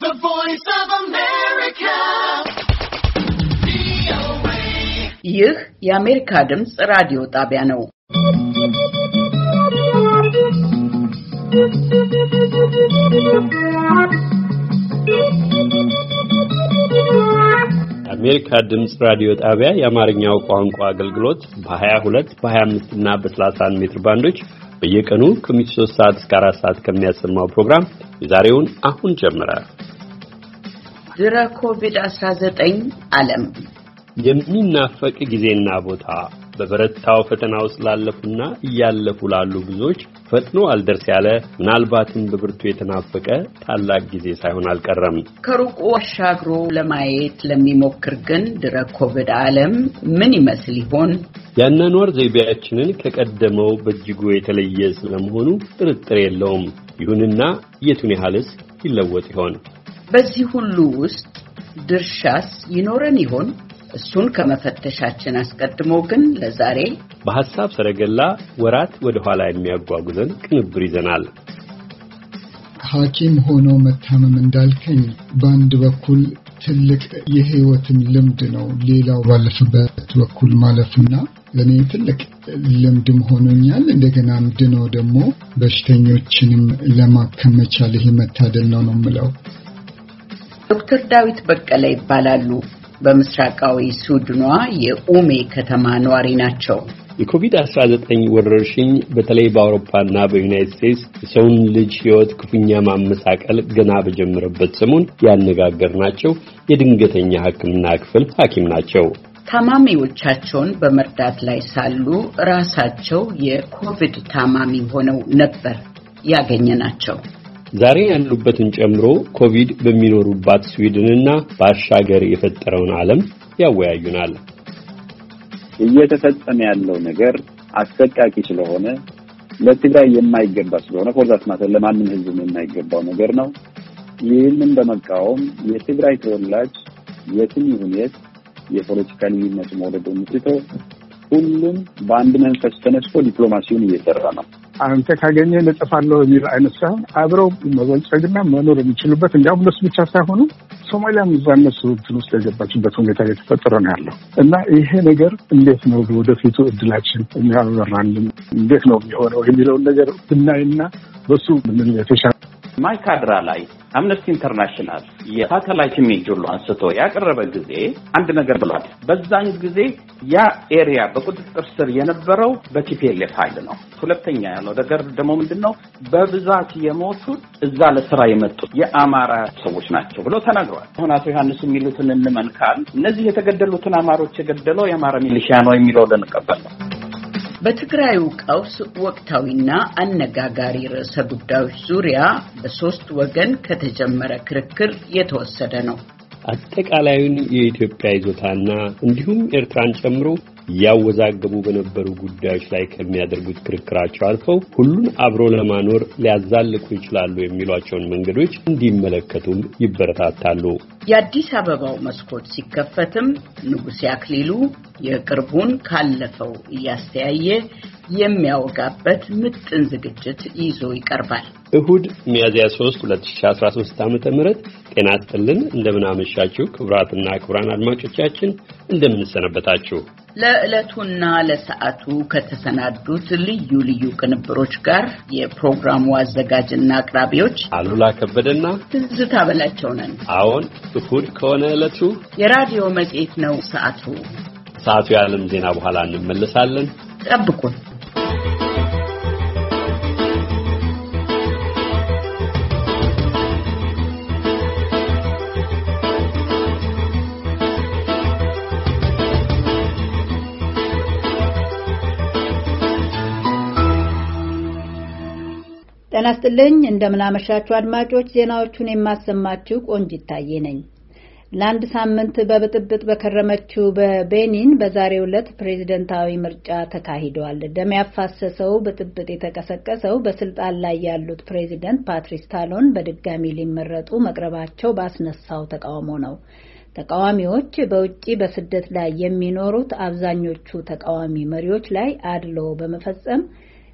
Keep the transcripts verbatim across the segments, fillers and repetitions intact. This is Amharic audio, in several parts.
The Voice of America. ይህ የአሜሪካ ድምጽ ራዲዮ ጣቢያ ነው። አሜሪካ ድምጽ ራዲዮ ጣቢያ የአማርኛው ቋንቋ አገልግሎት በ22 በ25 እና በ31 ሜትር ባንዶች በየቀኑ ከምሽቱ ሶስት ሰዓት እስከ አራት ሰዓት ከሚያሰማው ፕሮግራም የዛሬውን አሁን ጀመረ። ድረ ኮቪድ አስራ ዘጠኝ ዓለም የሚናፈቅ ጊዜና ቦታ በበረታው ፈተና ውስጥ ላለፉና እያለፉ ላሉ ብዙዎች ፈጥኖ አልደርስ ያለ ምናልባትም በብርቱ የተናፈቀ ታላቅ ጊዜ ሳይሆን አልቀረም። ከሩቁ አሻግሮ ለማየት ለሚሞክር ግን ድረ ኮቪድ ዓለም ምን ይመስል ይሆን? ያኗኗር ዘይቤያችንን ከቀደመው በእጅጉ የተለየ ስለመሆኑ ጥርጥር የለውም። ይሁንና የቱን ያህልስ ይለወጥ ይሆን? በዚህ ሁሉ ውስጥ ድርሻስ ይኖረን ይሆን? እሱን ከመፈተሻችን አስቀድሞ ግን ለዛሬ በሐሳብ ሰረገላ ወራት ወደ ኋላ የሚያጓጉዘን ቅንብር ይዘናል። ሐኪም ሆኖ መታመም እንዳልከኝ በአንድ በኩል ትልቅ የህይወትም ልምድ ነው። ሌላው ባለፈበት በኩል ማለፍና ለኔ ትልቅ ልምድም ሆኖኛል። እንደገና ድኖ ደግሞ በሽተኞችንም ለማከም መቻል ይሄ መታደል ነው ነው የምለው። ዶክተር ዳዊት በቀለ ይባላሉ። በምስራቃዊ ሱዳኗ የኡሜ ከተማ ነዋሪ ናቸው። የኮቪድ አስራ ዘጠኝ ወረርሽኝ በተለይ በአውሮፓና በዩናይትድ ስቴትስ የሰውን ልጅ ህይወት ክፉኛ ማመሳቀል ገና በጀመረበት ሰሞን ያነጋገርናቸው የድንገተኛ ሕክምና ክፍል ሐኪም ናቸው። ታማሚዎቻቸውን በመርዳት ላይ ሳሉ ራሳቸው የኮቪድ ታማሚ ሆነው ነበር ያገኘናቸው። ዛሬ ያሉበትን ጨምሮ ኮቪድ በሚኖሩባት ስዊድንና ባሻገር የፈጠረውን ዓለም ያወያዩናል። እየተፈጸመ ያለው ነገር አሰቃቂ ስለሆነ ለትግራይ የማይገባ ስለሆነ ፎርዛት ማለት ለማንም ህዝብ የማይገባው ነገር ነው። ይህንን በመቃወም የትግራይ ተወላጅ የትም ይሁን የት የፖለቲካ ልዩነት መውደዱን ትቶ ሁሉም በአንድ መንፈስ ተነስቶ ዲፕሎማሲውን እየሰራ ነው። አንተ ካገኘ ለጠፋለው የሚል አይነት ሳይሆን አብረው መበልጸግና መኖር የሚችሉበት እንዲያውም እነሱ ብቻ ሳይሆኑ ሶማሊያም እዛነሱ ውስጥ የገባችበት ሁኔታ እየተፈጠረ ነው ያለው እና ይሄ ነገር እንዴት ነው ወደፊቱ እድላችን የሚያበራልን እንዴት ነው የሚሆነው የሚለውን ነገር ብናይና በሱ ምን የተሻለ ማይካድራ ላይ አምነስቲ ኢንተርናሽናል የሳተላይት ኢሜጅ ሁሉ አንስቶ ያቀረበ ጊዜ አንድ ነገር ብሏል። በዛን ጊዜ ያ ኤሪያ በቁጥጥር ስር የነበረው በቲፒኤልኤፍ ኃይል ነው። ሁለተኛ ያለው ነገር ደግሞ ምንድነው በብዛት የሞቱት እዛ ለስራ የመጡት የአማራ ሰዎች ናቸው ብሎ ተናግሯል። አሁን አቶ ዮሐንስ የሚሉትን እንመልካል። እነዚህ የተገደሉትን አማሮች የገደለው የአማራ ሚሊሺያ ነው የሚለው ለንቀበል ነው። በትግራዩ ቀውስ ወቅታዊና አነጋጋሪ ርዕሰ ጉዳዮች ዙሪያ በሶስት ወገን ከተጀመረ ክርክር የተወሰደ ነው። አጠቃላዩን የኢትዮጵያ ይዞታና እንዲሁም ኤርትራን ጨምሮ ያወዛገቡ በነበሩ ጉዳዮች ላይ ከሚያደርጉት ክርክራቸው አልፈው ሁሉን አብሮ ለማኖር ሊያዛልቁ ይችላሉ የሚሏቸውን መንገዶች እንዲመለከቱም ይበረታታሉ። የአዲስ አበባው መስኮት ሲከፈትም ንጉሴ አክሊሉ የቅርቡን ካለፈው እያስተያየ የሚያወጋበት ምጥን ዝግጅት ይዞ ይቀርባል። እሁድ ሚያዝያ ሶስት ሁለት ሺህ አስራ ሶስት ዓመተ ምህረት ጤና ይስጥልን። እንደምን አመሻችሁ ክቡራትና ክቡራን አድማጮቻችን፣ እንደምን ሰነበታችሁ? ለዕለቱና ለሰዓቱ ከተሰናዱት ልዩ ልዩ ቅንብሮች ጋር የፕሮግራሙ አዘጋጅና አቅራቢዎች አሉላ ከበደና ትዝታ በላቸው ነን። አዎን፣ እሁድ ከሆነ ዕለቱ የራዲዮ መጽሔት ነው። ሰዓቱ ሰዓቱ የዓለም ዜና በኋላ እንመለሳለን። ጠብቁን። ጤና ይስጥልኝ። እንደምን አመሻችሁ አድማጮች። ዜናዎቹን የማሰማችሁ ቆንጂት ታዬ ነኝ። ለአንድ ሳምንት በብጥብጥ በከረመችው በቤኒን በዛሬው ዕለት ፕሬዝዳንታዊ ምርጫ ተካሂዷል። ደም ያፋሰሰው ብጥብጥ የተቀሰቀሰው በስልጣን ላይ ያሉት ፕሬዝዳንት ፓትሪስ ታሎን በድጋሚ ሊመረጡ መቅረባቸው ባስነሳው ተቃውሞ ነው። ተቃዋሚዎች በውጪ በስደት ላይ የሚኖሩት አብዛኞቹ ተቃዋሚ መሪዎች ላይ አድሎ በመፈጸም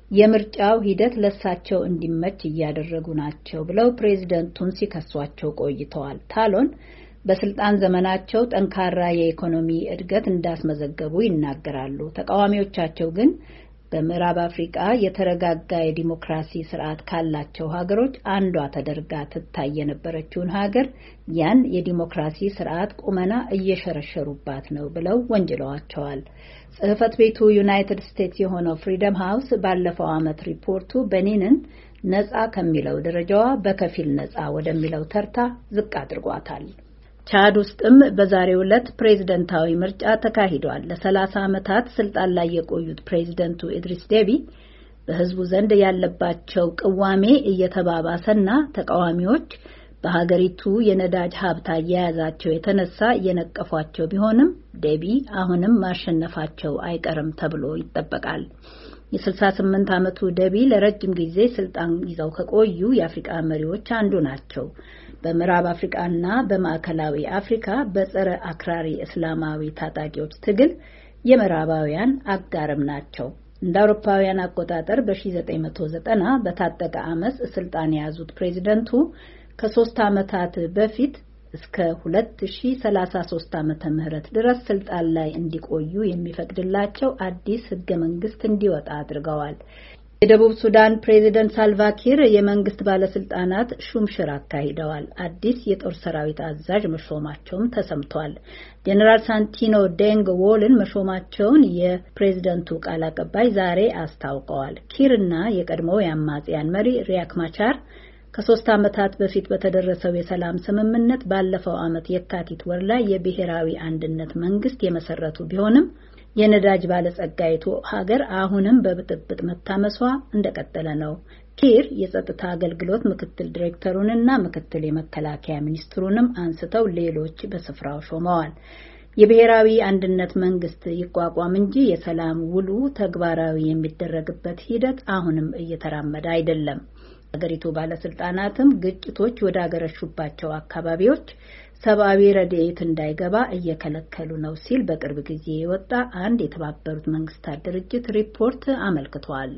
የምርጫው ሂደት ለሳቸው እንዲመች እያደረጉ ናቸው ብለው ፕሬዝደንቱን ሲከሷቸው ቆይተዋል። ታሎን በስልጣን ዘመናቸው ጠንካራ የኢኮኖሚ እድገት እንዳስመዘገቡ ይናገራሉ። ተቃዋሚዎቻቸው ግን በምዕራብ አፍሪካ የተረጋጋ የዲሞክራሲ ስርዓት ካላቸው ሀገሮች አንዷ ተደርጋ ትታይ የነበረችውን ሀገር ያን የዲሞክራሲ ስርዓት ቁመና እየሸረሸሩባት ነው ብለው ወንጅለዋቸዋል። ጽሕፈት ቤቱ ዩናይትድ ስቴትስ የሆነው ፍሪደም ሃውስ ባለፈው ዓመት ሪፖርቱ ቤኒንን ነፃ ከሚለው ደረጃዋ በከፊል ነፃ ወደሚለው ተርታ ዝቅ አድርጓታል። ቻድ ውስጥም በዛሬው ዕለት ፕሬዝደንታዊ ምርጫ ተካሂዷል። ለሰላሳ ዓመታት ስልጣን ላይ የቆዩት ፕሬዝደንቱ ኢድሪስ ዴቢ በህዝቡ ዘንድ ያለባቸው ቅዋሜ እየተባባሰና ተቃዋሚዎች በሀገሪቱ የነዳጅ ሀብት አያያዛቸው የተነሳ የነቀፏቸው ቢሆንም ዴቢ አሁንም ማሸነፋቸው አይቀርም ተብሎ ይጠበቃል። የስልሳ ስምንት ዓመቱ ዴቢ ለረጅም ጊዜ ስልጣን ይዘው ከቆዩ የአፍሪካ መሪዎች አንዱ ናቸው። በምዕራብ አፍሪካና በማዕከላዊ አፍሪካ በጸረ አክራሪ እስላማዊ ታጣቂዎች ትግል የምዕራባውያን አጋርም ናቸው። እንደ አውሮፓውያን አቆጣጠር በ1990 በታጠቀ አመጽ ስልጣን የያዙት ፕሬዝደንቱ ከሶስት ዓመታት በፊት እስከ ሁለት ሺህ ሰላሳ ሶስት ዓመተ ምህረት ድረስ ስልጣን ላይ እንዲቆዩ የሚፈቅድላቸው አዲስ ህገ መንግስት እንዲወጣ አድርገዋል። የደቡብ ሱዳን ፕሬዝደንት ሳልቫኪር የመንግስት ባለስልጣናት ሹምሽር አካሂደዋል። አዲስ የጦር ሰራዊት አዛዥ መሾማቸውም ተሰምቷል። ጀነራል ሳንቲኖ ዴንግ ዎልን መሾማቸውን የፕሬዝደንቱ ቃል አቀባይ ዛሬ አስታውቀዋል። ኪርና የቀድሞው የአማጽያን መሪ ሪያክ ማቻር ከሶስት ዓመታት በፊት በተደረሰው የሰላም ስምምነት ባለፈው ዓመት የካቲት ወር ላይ የብሔራዊ አንድነት መንግስት የመሰረቱ ቢሆንም የነዳጅ ባለጸጋይቱ ሀገር አሁንም በብጥብጥ መታመሷ እንደቀጠለ ነው። ኪር የጸጥታ አገልግሎት ምክትል ዲሬክተሩንና ምክትል የመከላከያ ሚኒስትሩንም አንስተው ሌሎች በስፍራው ሾመዋል። የብሔራዊ አንድነት መንግስት ይቋቋም እንጂ የሰላም ውሉ ተግባራዊ የሚደረግበት ሂደት አሁንም እየተራመደ አይደለም። ሀገሪቱ ባለስልጣናትም ግጭቶች ወደ አገረሹባቸው አካባቢዎች ሰብአዊ ረድኤት እንዳይገባ እየከለከሉ ነው ሲል በቅርብ ጊዜ የወጣ አንድ የተባበሩት መንግስታት ድርጅት ሪፖርት አመልክቷል።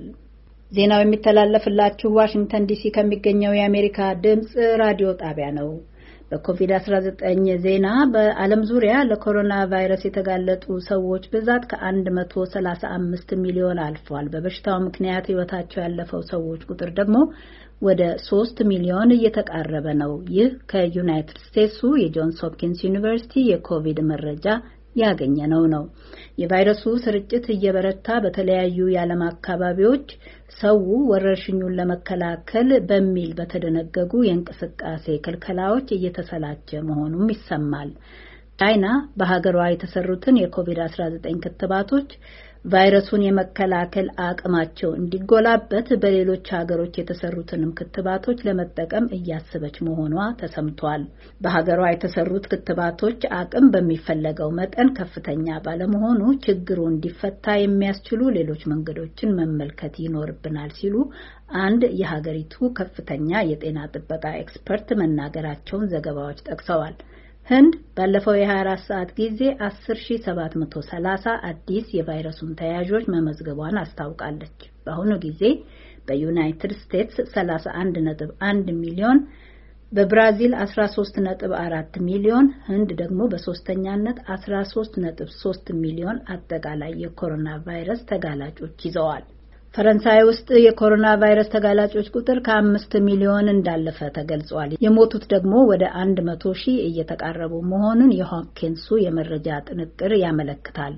ዜናው የሚተላለፍላችሁ ዋሽንግተን ዲሲ ከሚገኘው የአሜሪካ ድምጽ ራዲዮ ጣቢያ ነው። በኮቪድ አስራ ዘጠኝ ዜና በዓለም ዙሪያ ለኮሮና ቫይረስ የተጋለጡ ሰዎች ብዛት ከአንድ መቶ ሰላሳ አምስት ሚሊዮን አልፏል። በበሽታው ምክንያት ህይወታቸው ያለፈው ሰዎች ቁጥር ደግሞ ወደ ሶስት ሚሊዮን እየተቃረበ ነው። ይህ ከዩናይትድ ስቴትሱ የጆንስ ሆፕኪንስ ዩኒቨርሲቲ የኮቪድ መረጃ ያገኘነው ነው። የቫይረሱ ስርጭት እየበረታ በተለያዩ የዓለም አካባቢዎች ሰው ወረርሽኙን ለመከላከል በሚል በተደነገጉ የእንቅስቃሴ ክልከላዎች እየተሰላቸ መሆኑም ይሰማል። ቻይና በሀገሯ የተሰሩትን የኮቪድ አስራ ዘጠኝ ክትባቶች ቫይረሱን የመከላከል አቅማቸው እንዲጎላበት በሌሎች ሀገሮች የተሰሩትንም ክትባቶች ለመጠቀም እያሰበች መሆኗ ተሰምቷል። በሀገሯ የተሰሩት ክትባቶች አቅም በሚፈለገው መጠን ከፍተኛ ባለመሆኑ ችግሩ እንዲፈታ የሚያስችሉ ሌሎች መንገዶችን መመልከት ይኖርብናል ሲሉ አንድ የሀገሪቱ ከፍተኛ የጤና ጥበቃ ኤክስፐርት መናገራቸውን ዘገባዎች ጠቅሰዋል። ህንድ ባለፈው የሀያ አራት ሰዓት ጊዜ አስር ሺህ ሰባት መቶ ሰላሳ አዲስ የቫይረሱን ተያዦች መመዝገቧን አስታውቃለች። በአሁኑ ጊዜ በዩናይትድ ስቴትስ ሰላሳ አንድ ነጥብ አንድ ሚሊዮን፣ በብራዚል አስራ ሶስት ነጥብ አራት ሚሊዮን፣ ህንድ ደግሞ በሶስተኛነት አስራ ሶስት ነጥብ ሶስት ሚሊዮን አጠቃላይ የኮሮና ቫይረስ ተጋላጮች ይዘዋል። ፈረንሳይ ውስጥ የኮሮና ቫይረስ ተጋላጮች ቁጥር ከአምስት ሚሊዮን እንዳለፈ ተገልጿል። የሞቱት ደግሞ ወደ አንድ መቶ ሺህ እየተቃረቡ መሆኑን የሆፕኪንሱ የመረጃ ጥንቅር ያመለክታል።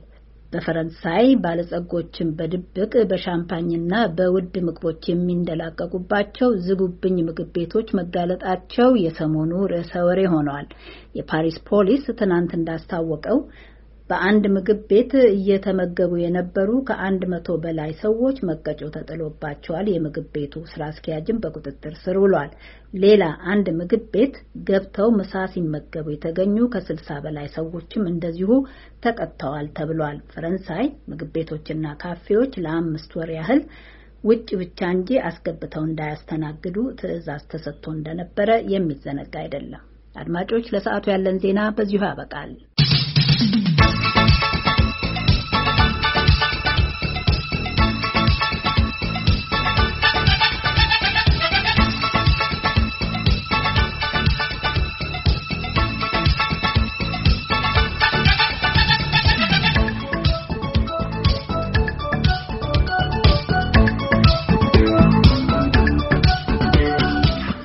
በፈረንሳይ ባለጸጎችን በድብቅ በሻምፓኝና በውድ ምግቦች የሚንደላቀቁባቸው ዝጉብኝ ምግብ ቤቶች መጋለጣቸው የሰሞኑ ርዕሰ ወሬ ሆኗል። የፓሪስ ፖሊስ ትናንት እንዳስታወቀው በአንድ ምግብ ቤት እየተመገቡ የነበሩ ከአንድ መቶ በላይ ሰዎች መቀጮ ተጥሎባቸዋል። የምግብ ቤቱ ስራ አስኪያጅም በቁጥጥር ስር ውሏል። ሌላ አንድ ምግብ ቤት ገብተው ምሳ ሲመገቡ የተገኙ ከስልሳ በላይ ሰዎችም እንደዚሁ ተቀጥተዋል ተብሏል። ፈረንሳይ ምግብ ቤቶችና ካፌዎች ለአምስት ወር ያህል ውጭ ብቻ እንጂ አስገብተው እንዳያስተናግዱ ትዕዛዝ ተሰጥቶ እንደነበረ የሚዘነጋ አይደለም። አድማጮች፣ ለሰዓቱ ያለን ዜና በዚሁ ያበቃል።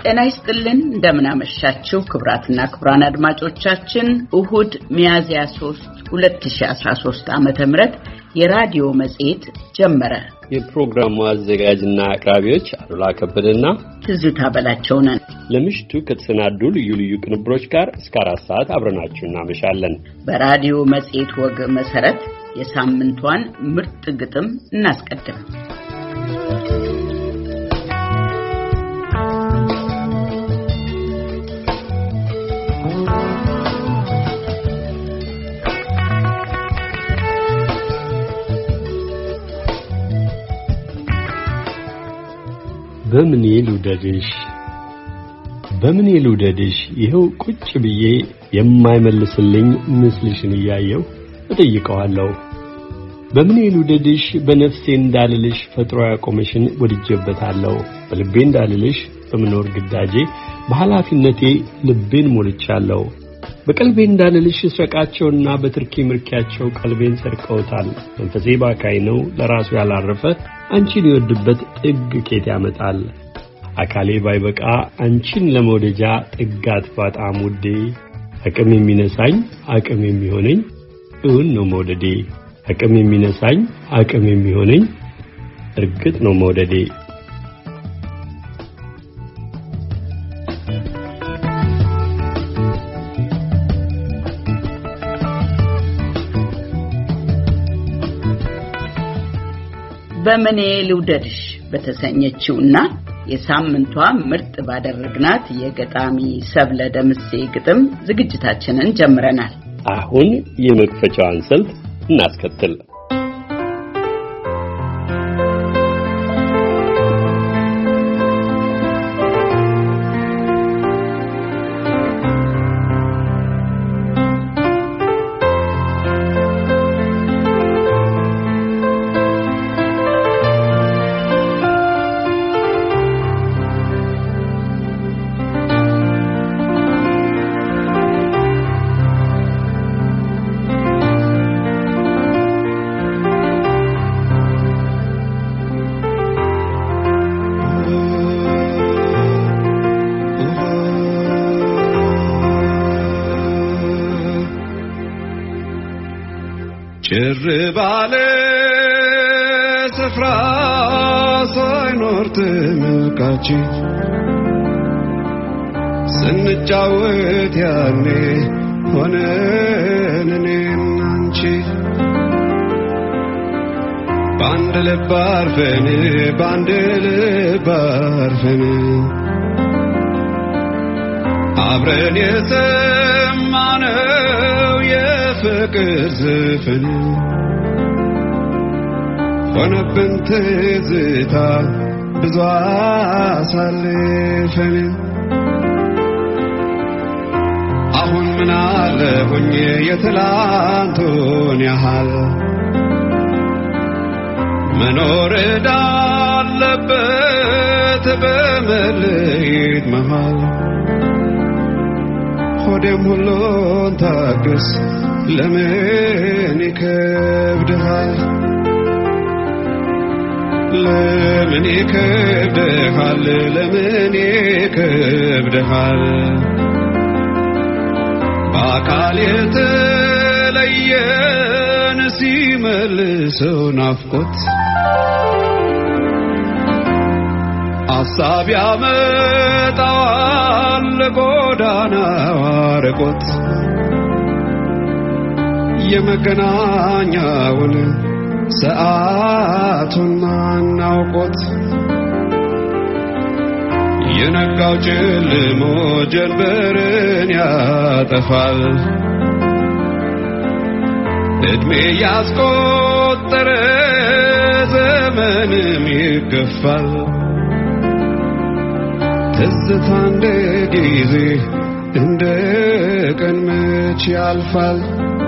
ጤና ይስጥልን እንደምን አመሻችሁ ክቡራትና ክቡራን አድማጮቻችን እሁድ ሚያዝያ ሶስት ሁለት ሺህ አስራ ሶስት ዓመተ ምህረት የራዲዮ መጽሔት ጀመረ። የፕሮግራሙ አዘጋጅና አቅራቢዎች አሉላ ከበደና ትዝታ በላቸው ነን። ለምሽቱ ከተሰናዱ ልዩ ልዩ ቅንብሮች ጋር እስከ አራት ሰዓት አብረናችሁ እናመሻለን። በራዲዮ መጽሔት ወግ መሰረት የሳምንቷን ምርጥ ግጥም እናስቀድም። በምን ልውደድሽ በምን ልውደድሽ ይሄው ቁጭ ብዬ የማይመልስልኝ ምስልሽን ያየው እጠይቀዋለሁ። በምን ልውደድሽ በነፍሴ እንዳልልሽ ፈጥሮ ያቆመሽን ወድጄበታለሁ። በልቤ እንዳልልሽ በመኖር ግዳጄ በኃላፊነቴ ልቤን ሞልቻለሁ። በቀልቤ እንዳልልሽ ስረቃቸውና በትርኪ ምርኪያቸው ቀልቤን ሰርቀውታል። መንፈሴ ባካይ ነው ለራሱ ያላረፈ አንቺን ይወድበት ጥግ ኬት ያመጣል። አካሌ ባይበቃ አንቺን ለመውደጃ ጥጋት ባጣም ውዴ አቅም የሚነሳኝ አቅም የሚሆነኝ እውን ነው መውደዴ። አቅም የሚነሳኝ አቅም የሚሆነኝ እርግጥ ነው መውደዴ። በምን ልውደድሽ በተሰኘችውና የሳምንቷ ምርጥ ባደረግናት የገጣሚ ሰብለ ደምሴ ግጥም ዝግጅታችንን ጀምረናል። አሁን የመክፈቻዋን ስልት እናስከትል። ጭር ባለ ስፍራ ሳይኖር ተመልካች ስንጫወት ያኔ ሆነን እኔና አንቺ ባንድ ልብ አርፈን ባንድ ልብ አርፈን አብረን የሰማነው የፍቅር ዘፈን ሆነብን ትዝታ ብዙ አሳልፈን አሁን ምን አለ ሆኜ የትላንቱን ያህል መኖር እንዳለበት በመለየት መሃል ሆዴም ሁሉን ታገስ ለምን ይከብድሃል ለምን ይከብድሃል ለምን ይከብድሃል በአካል የተለየን ሲመልሰው ናፍቆት አሳብ ያመጣዋል ጎዳናው አርቆት የመገናኛውን ሰዓቱን ማናውቆት የነጋው ጨልሞ ጀንበርን ያጠፋል እድሜ ያስቆጠረ ዘመንም ይገፋል ትዝታ እንደ ጊዜ እንደ ቀን መች ያልፋል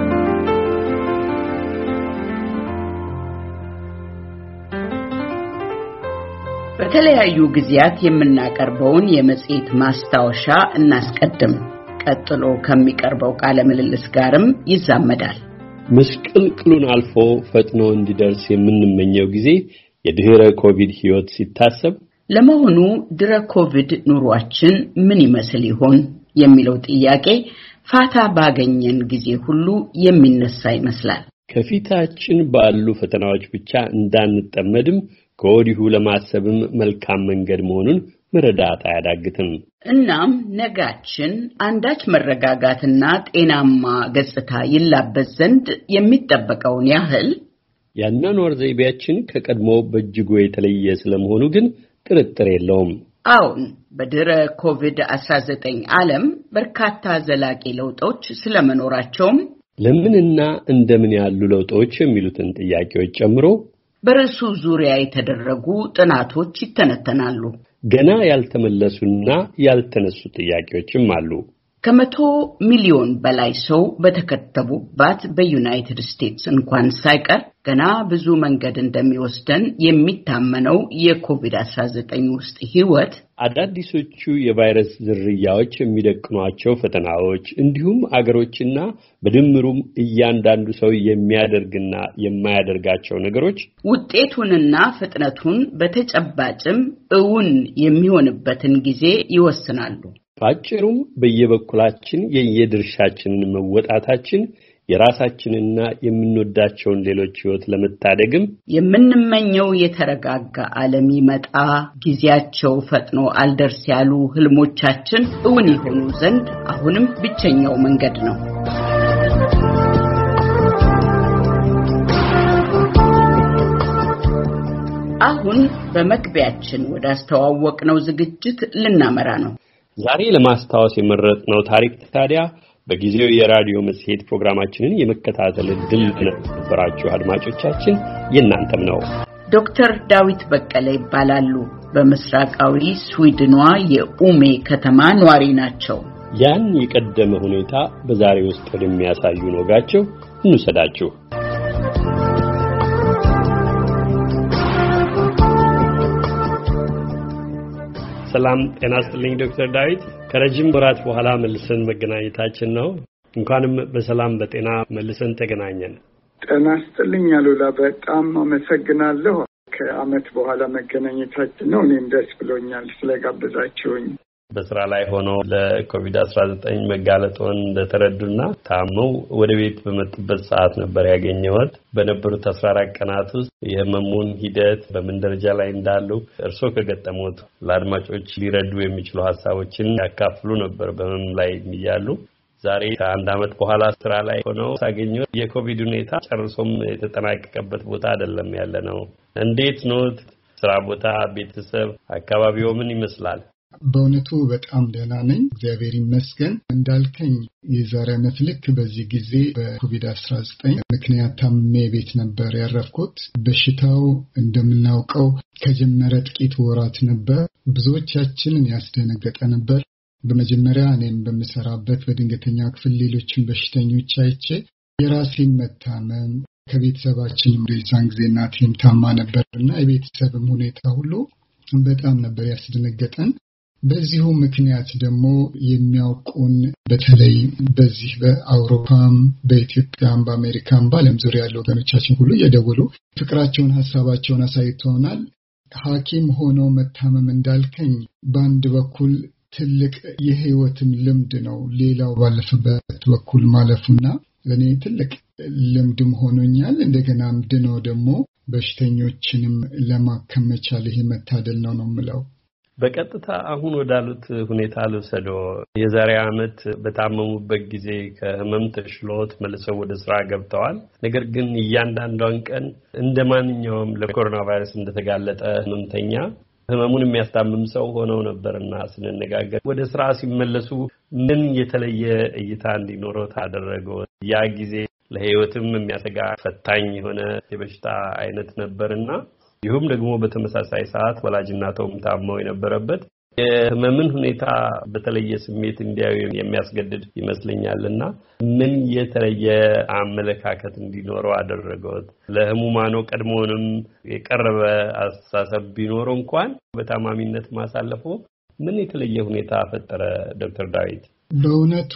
በተለያዩ ጊዜያት የምናቀርበውን የመጽሔት ማስታወሻ እናስቀድም። ቀጥሎ ከሚቀርበው ቃለ ምልልስ ጋርም ይዛመዳል። መስቀልቅሉን አልፎ ፈጥኖ እንዲደርስ የምንመኘው ጊዜ የድህረ ኮቪድ ህይወት ሲታሰብ ለመሆኑ ድረ ኮቪድ ኑሯችን ምን ይመስል ይሆን የሚለው ጥያቄ ፋታ ባገኘን ጊዜ ሁሉ የሚነሳ ይመስላል። ከፊታችን ባሉ ፈተናዎች ብቻ እንዳንጠመድም ከወዲሁ ለማሰብም መልካም መንገድ መሆኑን መረዳት አያዳግትም። እናም ነጋችን አንዳች መረጋጋትና ጤናማ ገጽታ ይላበስ ዘንድ የሚጠበቀውን ያህል ያኗኗር ዘይቤያችን ከቀድሞ በእጅጉ የተለየ ስለመሆኑ ግን ጥርጥር የለውም። አሁን በድረ ኮቪድ አስራ ዘጠኝ ዓለም በርካታ ዘላቂ ለውጦች ስለመኖራቸውም ለምንና እንደምን ያሉ ለውጦች የሚሉትን ጥያቄዎች ጨምሮ በርዕሱ ዙሪያ የተደረጉ ጥናቶች ይተነተናሉ። ገና ያልተመለሱና ያልተነሱ ጥያቄዎችም አሉ። ከመቶ ሚሊዮን በላይ ሰው በተከተቡባት በዩናይትድ ስቴትስ እንኳን ሳይቀር ገና ብዙ መንገድ እንደሚወስደን የሚታመነው የኮቪድ አስራ ዘጠኝ ውስጥ ህይወት አዳዲሶቹ የቫይረስ ዝርያዎች የሚደቅኗቸው ፈተናዎች እንዲሁም አገሮችና በድምሩም እያንዳንዱ ሰው የሚያደርግና የማያደርጋቸው ነገሮች ውጤቱንና ፍጥነቱን በተጨባጭም እውን የሚሆንበትን ጊዜ ይወስናሉ። ባጭሩም በየበኩላችን የየድርሻችንን መወጣታችን የራሳችንና የምንወዳቸውን ሌሎች ህይወት ለመታደግም የምንመኘው የተረጋጋ ዓለም ይመጣ ጊዜያቸው ፈጥኖ አልደርስ ያሉ ህልሞቻችን እውን ይሆኑ ዘንድ አሁንም ብቸኛው መንገድ ነው። አሁን በመግቢያችን ወደ አስተዋወቅነው ዝግጅት ልናመራ ነው። ዛሬ ለማስታወስ የመረጥነው ታሪክ ታዲያ በጊዜው የራዲዮ መጽሔት ፕሮግራማችንን የመከታተል ዕድል ለነበራችሁ አድማጮቻችን የናንተም ነው። ዶክተር ዳዊት በቀለ ይባላሉ። በምስራቃዊ ስዊድኗ የኡሜ ከተማ ነዋሪ ናቸው። ያን የቀደመ ሁኔታ በዛሬ ውስጥ ወደሚያሳዩ ወጋቸው እንሰዳችሁ። ሰላም ጤና ይስጥልኝ ዶክተር ዳዊት። ከረጅም ወራት በኋላ መልሰን መገናኘታችን ነው። እንኳንም በሰላም በጤና መልሰን ተገናኘን። ጤና ይስጥልኝ አሉላ፣ በጣም አመሰግናለሁ። ከአመት በኋላ መገናኘታችን ነው። እኔም ደስ ብሎኛል ስለጋበዛችሁኝ። በስራ ላይ ሆኖ ለኮቪድ አስራ ዘጠኝ መጋለጡን እንደተረዱና ታመው ወደ ቤት በመጡበት ሰዓት ነበር ያገኘሁት። በነበሩት አስራ አራት ቀናት ውስጥ የህመሙን ሂደት በምን ደረጃ ላይ እንዳሉ እርሶ ከገጠሙት ለአድማጮች ሊረዱ የሚችሉ ሀሳቦችን ያካፍሉ ነበር በህመም ላይ እያሉ። ዛሬ ከአንድ አመት በኋላ ስራ ላይ ሆነው ሳገኘው የኮቪድ ሁኔታ ጨርሶም የተጠናቀቀበት ቦታ አይደለም ያለነው። እንዴት ነው ስራ ቦታ፣ ቤተሰብ፣ አካባቢው ምን ይመስላል? በእውነቱ በጣም ደህና ነኝ፣ እግዚአብሔር ይመስገን። እንዳልከኝ የዛሬ ዓመት ልክ በዚህ ጊዜ በኮቪድ አስራ ዘጠኝ ምክንያት ታምሜ ቤት ነበር ያረፍኩት። በሽታው እንደምናውቀው ከጀመረ ጥቂት ወራት ነበር። ብዙዎቻችንን ያስደነገጠ ነበር። በመጀመሪያ እኔም በምሰራበት በድንገተኛ ክፍል ሌሎችን በሽተኞች አይቼ የራሴን መታመም ከቤተሰባችንም የዛን ጊዜ እናቴም ታማ ነበርና የቤተሰብም ሁኔታ ሁሉ በጣም ነበር ያስደነገጠን። በዚሁ ምክንያት ደግሞ የሚያውቁን በተለይ በዚህ በአውሮፓም በኢትዮጵያም በአሜሪካም በዓለም ዙሪያ ያሉ ወገኖቻችን ሁሉ እየደወሉ ፍቅራቸውን ሀሳባቸውን አሳይተውናል። ሐኪም ሆኖ መታመም እንዳልከኝ በአንድ በኩል ትልቅ የህይወትም ልምድ ነው፣ ሌላው ባለፈበት በኩል ማለፉና ለኔ ትልቅ ልምድም ሆኖኛል። እንደገናም ድኖ ደግሞ በሽተኞችንም ለማከም መቻል ይሄ መታደል ነው ነው የምለው። በቀጥታ አሁን ወዳሉት ሁኔታ ልውሰዶ። የዛሬ ዓመት በታመሙበት ጊዜ ከህመም ተሽሎት መልሰው ወደ ስራ ገብተዋል። ነገር ግን እያንዳንዷን ቀን እንደማንኛውም ለኮሮና ቫይረስ እንደተጋለጠ ህመምተኛ ህመሙን የሚያስታምም ሰው ሆነው ነበርና ስንነጋገር ወደ ስራ ሲመለሱ ምን የተለየ እይታ እንዲኖረው ታደረገው? ያ ጊዜ ለህይወትም የሚያሰጋ ፈታኝ የሆነ የበሽታ አይነት ነበርና ይሁም ደግሞ በተመሳሳይ ሰዓት ወላጅናቶም ታመው የነበረበት የህመምን ሁኔታ በተለየ ስሜት እንዲያዩ የሚያስገድድ ይመስለኛልና ምን የተለየ አመለካከት እንዲኖረው አደረገው? ለህሙማኑ ቀድሞውንም የቀረበ አስተሳሰብ ቢኖር እንኳን በታማሚነት ማሳለፉ ምን የተለየ ሁኔታ ፈጠረ? ዶክተር ዳዊት በእውነቱ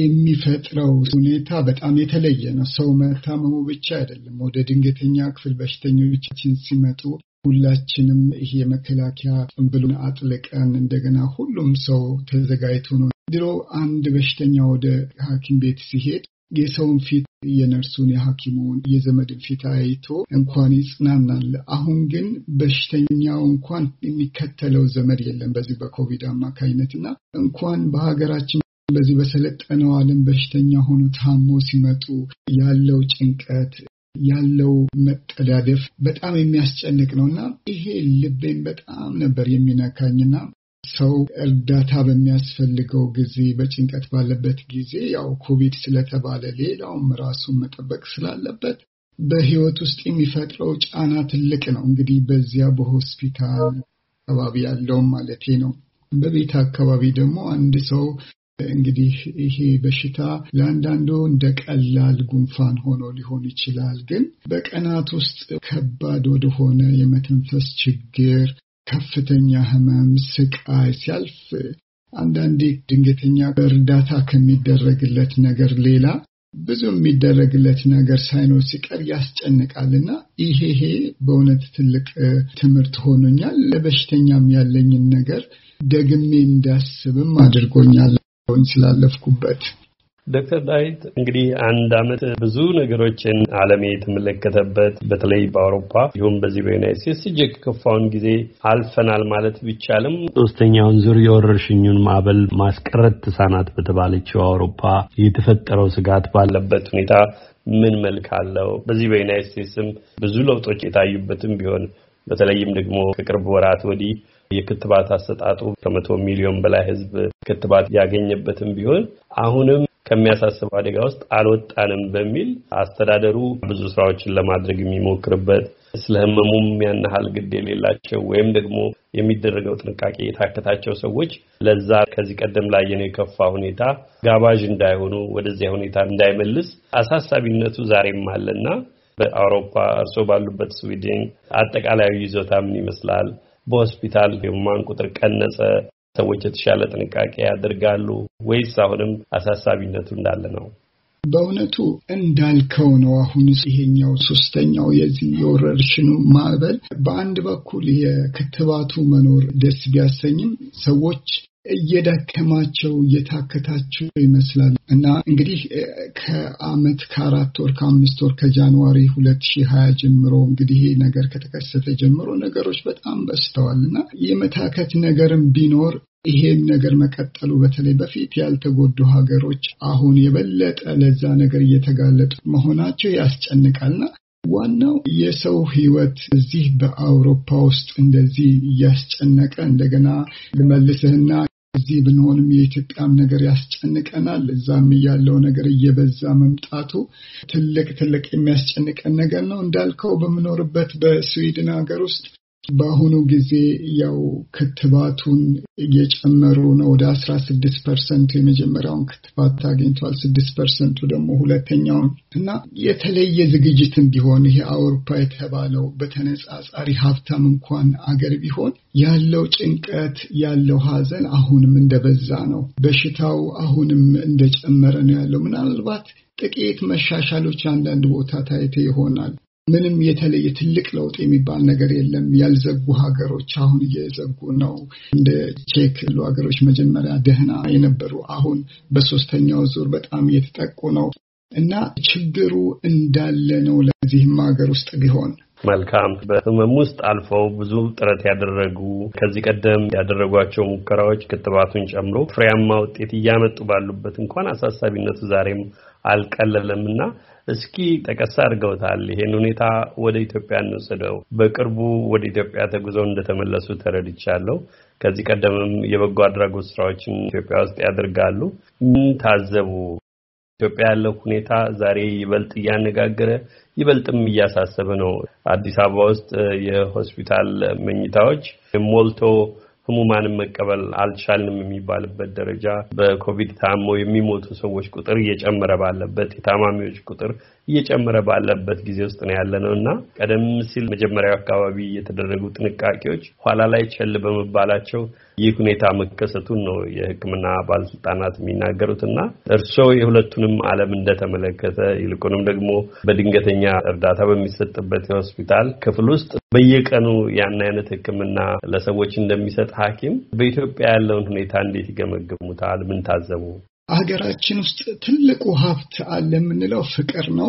የሚፈጥረው ሁኔታ በጣም የተለየ ነው። ሰው መታመሙ ብቻ አይደለም። ወደ ድንገተኛ ክፍል በሽተኞቻችን ሲመጡ ሁላችንም ይሄ መከላከያ ጭንብሉን አጥልቀን እንደገና ሁሉም ሰው ተዘጋጅቶ ነው። ድሮ አንድ በሽተኛ ወደ ሐኪም ቤት ሲሄድ የሰውን ፊት የነርሱን የሐኪሙን የዘመድን ፊት አይቶ እንኳን ይጽናናል። አሁን ግን በሽተኛው እንኳን የሚከተለው ዘመድ የለም በዚህ በኮቪድ አማካይነትና እንኳን በሀገራችን በዚህ በሰለጠነው ዓለም በሽተኛ ሆኖ ታሞ ሲመጡ ያለው ጭንቀት ያለው መጠዳደፍ በጣም የሚያስጨንቅ ነውና ይሄ ልቤን በጣም ነበር የሚነካኝና ሰው እርዳታ በሚያስፈልገው ጊዜ በጭንቀት ባለበት ጊዜ ያው ኮቪድ ስለተባለ ሌላውም ራሱን መጠበቅ ስላለበት በህይወት ውስጥ የሚፈጥረው ጫና ትልቅ ነው። እንግዲህ በዚያ በሆስፒታል አካባቢ ያለው ማለቴ ነው። በቤት አካባቢ ደግሞ አንድ ሰው እንግዲህ ይሄ በሽታ ለአንዳንዱ እንደ ቀላል ጉንፋን ሆኖ ሊሆን ይችላል፣ ግን በቀናት ውስጥ ከባድ ወደሆነ የመተንፈስ ችግር ከፍተኛ ህመም ስቃይ ሲያልፍ አንዳንዴ ድንገተኛ እርዳታ ከሚደረግለት ነገር ሌላ ብዙ የሚደረግለት ነገር ሳይኖር ሲቀር ያስጨንቃልና ይሄ በእውነት ትልቅ ትምህርት ሆኖኛል። ለበሽተኛም ያለኝን ነገር ደግሜ እንዳስብም አድርጎኛል ስላለፍኩበት። ዶክተር ዳዊት እንግዲህ አንድ አመት ብዙ ነገሮችን ዓለም የተመለከተበት በተለይ በአውሮፓ ይሁን በዚህ በዩናይትድ ስቴትስ እጅግ ከፋውን ጊዜ አልፈናል ማለት ቢቻልም ሶስተኛውን ዙር የወረርሽኙን ማዕበል ማስቀረት ተሳናት በተባለችው አውሮፓ የተፈጠረው ስጋት ባለበት ሁኔታ ምን መልክ አለው? በዚህ በዩናይትድ ስቴትስም ብዙ ለውጦች የታዩበትም ቢሆን በተለይም ደግሞ ከቅርብ ወራት ወዲህ የክትባት አሰጣጡ ከመቶ ሚሊዮን በላይ ህዝብ ክትባት ያገኘበትም ቢሆን አሁንም ከሚያሳስበው አደጋ ውስጥ አልወጣንም በሚል አስተዳደሩ ብዙ ስራዎችን ለማድረግ የሚሞክርበት ስለህመሙም ያንሃል ግድ የሌላቸው ወይም ደግሞ የሚደረገው ጥንቃቄ የታከታቸው ሰዎች ለዛ ከዚህ ቀደም ላይ የኔ ከፋ ሁኔታ ጋባዥ እንዳይሆኑ ወደዚያ ሁኔታ እንዳይመልስ አሳሳቢነቱ ዛሬም አለና በአውሮፓ እርሶ ባሉበት ስዊድን አጠቃላይ ይዞታ ምን ይመስላል? በሆስፒታል የማን ቁጥር ቀነሰ? ሰዎች የተሻለ ጥንቃቄ ያደርጋሉ ወይስ አሁንም አሳሳቢነቱ እንዳለ ነው? በእውነቱ እንዳልከው ነው። አሁን ይሄኛው ሶስተኛው የዚህ የወረርሽኙ ማዕበል በአንድ በኩል የክትባቱ መኖር ደስ ቢያሰኝም ሰዎች እየደከማቸው እየታከታቸው ይመስላል እና እንግዲህ ከአመት ከአራት ወር ከአምስት ወር ከጃንዋሪ ሁለት ሺህ ሀያ ጀምሮ እንግዲህ ይሄ ነገር ከተከሰተ ጀምሮ ነገሮች በጣም በስተዋልና የመታከት ነገርም ቢኖር ይሄም ነገር መቀጠሉ በተለይ በፊት ያልተጎዱ ሀገሮች አሁን የበለጠ ለዛ ነገር እየተጋለጡ መሆናቸው ያስጨንቃልና ዋናው የሰው ህይወት እዚህ በአውሮፓ ውስጥ እንደዚህ ያስጨነቀ እንደገና ለመልሰህና እዚህ ብንሆንም የኢትዮጵያም ነገር ያስጨንቀናል። እዛም ያለው ነገር እየበዛ መምጣቱ ትልቅ ትልቅ የሚያስጨንቀን ነገር ነው። እንዳልከው በመኖርበት በስዊድን ሀገር ውስጥ በአሁኑ ጊዜ ያው ክትባቱን እየጨመሩ ነው። ወደ አስራ ስድስት ፐርሰንት የመጀመሪያውን ክትባት አግኝቷል፣ ስድስት ፐርሰንት ደግሞ ሁለተኛውን እና የተለየ ዝግጅትም ቢሆን ይሄ አውሮፓ የተባለው በተነጻጻሪ ሀብታም እንኳን አገር ቢሆን ያለው ጭንቀት ያለው ሀዘን አሁንም እንደበዛ ነው። በሽታው አሁንም እንደጨመረ ነው ያለው። ምናልባት ጥቂት መሻሻሎች አንዳንድ ቦታ ታይተ ይሆናል። ምንም የተለየ ትልቅ ለውጥ የሚባል ነገር የለም። ያልዘጉ ሀገሮች አሁን እየዘጉ ነው። እንደ ቼክ ያሉ ሀገሮች መጀመሪያ ደህና የነበሩ አሁን በሶስተኛው ዙር በጣም እየተጠቁ ነው እና ችግሩ እንዳለ ነው ለዚህም ሀገር ውስጥ ቢሆን። መልካም። በህመም ውስጥ አልፈው ብዙ ጥረት ያደረጉ ከዚህ ቀደም ያደረጓቸው ሙከራዎች ክትባቱን ጨምሮ ፍሬያማ ውጤት እያመጡ ባሉበት እንኳን አሳሳቢነቱ ዛሬም አልቀለለምና እስኪ ጠቀስ አድርገውታል። ይሄን ሁኔታ ወደ ኢትዮጵያ እንወስደው። በቅርቡ ወደ ኢትዮጵያ ተጉዘው እንደተመለሱ ተረድቻለሁ። ከዚህ ቀደምም የበጎ አድራጎት ስራዎችን ኢትዮጵያ ውስጥ ያደርጋሉ። ምን ታዘቡ? ኢትዮጵያ ያለው ሁኔታ ዛሬ ይበልጥ እያነጋገረ ይበልጥም እያሳሰበ ነው። አዲስ አበባ ውስጥ የሆስፒታል መኝታዎች ሞልቶ ህሙማንን መቀበል አልቻልንም የሚባልበት ደረጃ፣ በኮቪድ ታሞ የሚሞቱ ሰዎች ቁጥር እየጨመረ ባለበት፣ የታማሚዎች ቁጥር እየጨመረ ባለበት ጊዜ ውስጥ ነው ያለነውና ቀደም ሲል መጀመሪያው አካባቢ የተደረጉ ጥንቃቄዎች ኋላ ላይ ቸል በመባላቸው ይህ ሁኔታ መከሰቱን ነው የሕክምና ባለስልጣናት የሚናገሩትና እርስዎ የሁለቱንም ዓለም እንደተመለከተ ይልቁንም ደግሞ በድንገተኛ እርዳታ በሚሰጥበት ሆስፒታል ክፍል ውስጥ በየቀኑ ያን አይነት ሕክምና ለሰዎች እንደሚሰጥ ሐኪም በኢትዮጵያ ያለውን ሁኔታ እንዴት ይገመግሙታል? ምን ታዘቡ? ሀገራችን ውስጥ ትልቁ ሀብት አለ የምንለው ፍቅር ነው፣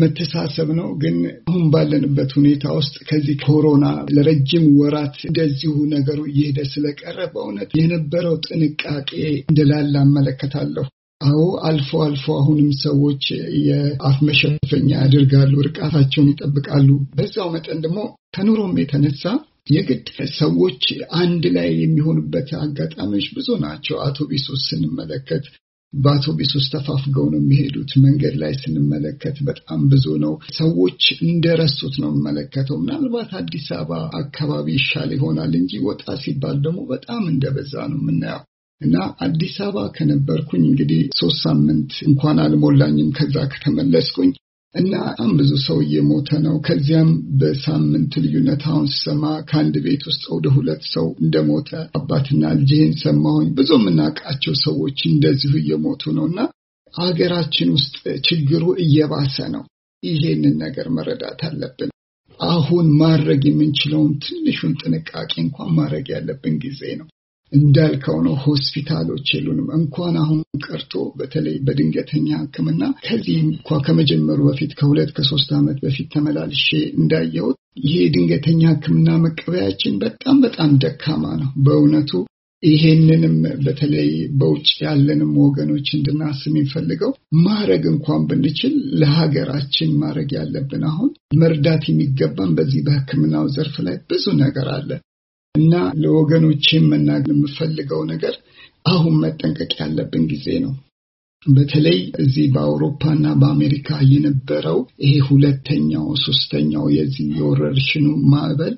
መተሳሰብ ነው። ግን አሁን ባለንበት ሁኔታ ውስጥ ከዚህ ኮሮና ለረጅም ወራት እንደዚሁ ነገሩ እየሄደ ስለቀረ በእውነት የነበረው ጥንቃቄ እንደላላ አመለከታለሁ። አዎ አልፎ አልፎ አሁንም ሰዎች የአፍ መሸፈኛ ያደርጋሉ፣ ርቀታቸውን ይጠብቃሉ። በዛው መጠን ደግሞ ከኑሮም የተነሳ የግድ ሰዎች አንድ ላይ የሚሆኑበት አጋጣሚዎች ብዙ ናቸው። አውቶቡስ ውስጥ ስንመለከት በአውቶቡስ ውስጥ ተፋፍገው ነው የሚሄዱት። መንገድ ላይ ስንመለከት በጣም ብዙ ነው። ሰዎች እንደረሱት ነው የምመለከተው። ምናልባት አዲስ አበባ አካባቢ ይሻል ይሆናል እንጂ ወጣ ሲባል ደግሞ በጣም እንደበዛ ነው የምናየው። እና አዲስ አበባ ከነበርኩኝ እንግዲህ ሶስት ሳምንት እንኳን አልሞላኝም ከዛ ከተመለስኩኝ እና በጣም ብዙ ሰው እየሞተ ነው። ከዚያም በሳምንት ልዩነት አሁን ስሰማ ከአንድ ቤት ውስጥ ወደ ሁለት ሰው እንደሞተ አባትና ልጅን ሰማሁኝ። ብዙ የምናውቃቸው ሰዎች እንደዚሁ እየሞቱ ነውና ሀገራችን ውስጥ ችግሩ እየባሰ ነው። ይሄንን ነገር መረዳት አለብን። አሁን ማድረግ የምንችለውን ትንሹን ጥንቃቄ እንኳን ማድረግ ያለብን ጊዜ ነው። እንዳልከው ነው ሆስፒታሎች የሉንም። እንኳን አሁን ቀርቶ በተለይ በድንገተኛ ሕክምና ከዚህ እንኳን ከመጀመሩ በፊት ከሁለት ከሶስት ዓመት በፊት ተመላልሼ እንዳየሁት ይሄ ድንገተኛ ሕክምና መቀበያችን በጣም በጣም ደካማ ነው በእውነቱ። ይሄንንም በተለይ በውጭ ያለንም ወገኖች እንድናስብ የሚፈልገው ማድረግ እንኳን ብንችል ለሀገራችን ማድረግ ያለብን አሁን መርዳት የሚገባን በዚህ በሕክምናው ዘርፍ ላይ ብዙ ነገር አለ እና ለወገኖቼ መናገር የምፈልገው ነገር አሁን መጠንቀቅ ያለብን ጊዜ ነው። በተለይ እዚህ በአውሮፓና በአሜሪካ የነበረው ይሄ ሁለተኛው ሶስተኛው የዚህ የወረርሽኑ ማዕበል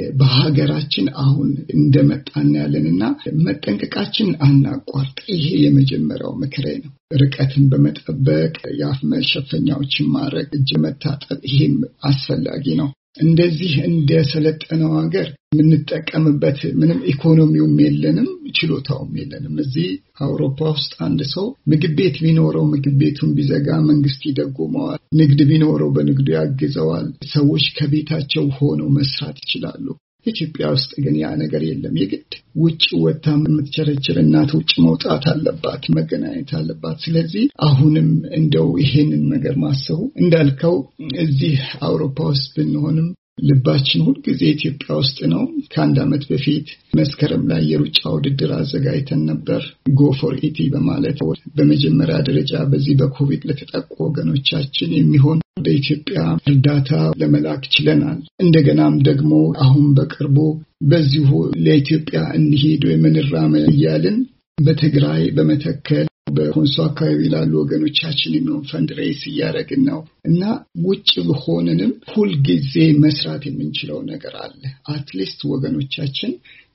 በሀገራችን አሁን እንደመጣን ያለንና መጠንቀቃችን አናቋርጥ። ይሄ የመጀመሪያው ምክሬ ነው። ርቀትን በመጠበቅ የአፍ መሸፈኛዎችን ማድረግ፣ እጅ መታጠብ ይሄም አስፈላጊ ነው። እንደዚህ እንደሰለጠነው ሀገር የምንጠቀምበት ምንም ኢኮኖሚውም የለንም፣ ችሎታውም የለንም። እዚህ አውሮፓ ውስጥ አንድ ሰው ምግብ ቤት ቢኖረው ምግብ ቤቱን ቢዘጋ መንግስት ይደጎመዋል። ንግድ ቢኖረው በንግዱ ያግዘዋል። ሰዎች ከቤታቸው ሆነው መስራት ይችላሉ። ኢትዮጵያ ውስጥ ግን ያ ነገር የለም። የግድ ውጭ ወጣ የምትቸረችር እናት ውጭ መውጣት አለባት፣ መገናኘት አለባት። ስለዚህ አሁንም እንደው ይሄንን ነገር ማሰቡ እንዳልከው እዚህ አውሮፓ ውስጥ ብንሆንም ልባችን ሁሉ ጊዜ ኢትዮጵያ ውስጥ ነው። ከአንድ ዓመት በፊት መስከረም ላይ የሩጫ ውድድር አዘጋጅተን ነበር ጎ ፎር ኢቲ በማለት በመጀመሪያ ደረጃ በዚህ በኮቪድ ለተጠቁ ወገኖቻችን የሚሆን በኢትዮጵያ እርዳታ ለመላክ ችለናል። እንደገናም ደግሞ አሁን በቅርቡ በዚሁ ለኢትዮጵያ እንሂድ ወይምንራመድ እያልን በትግራይ በመተከል በኮንሶ አካባቢ ላሉ ወገኖቻችን የሚሆን ፈንድሬስ እያደረግን ነው እና ውጭ ሆነንም ሁልጊዜ መስራት የምንችለው ነገር አለ። አትሊስት ወገኖቻችን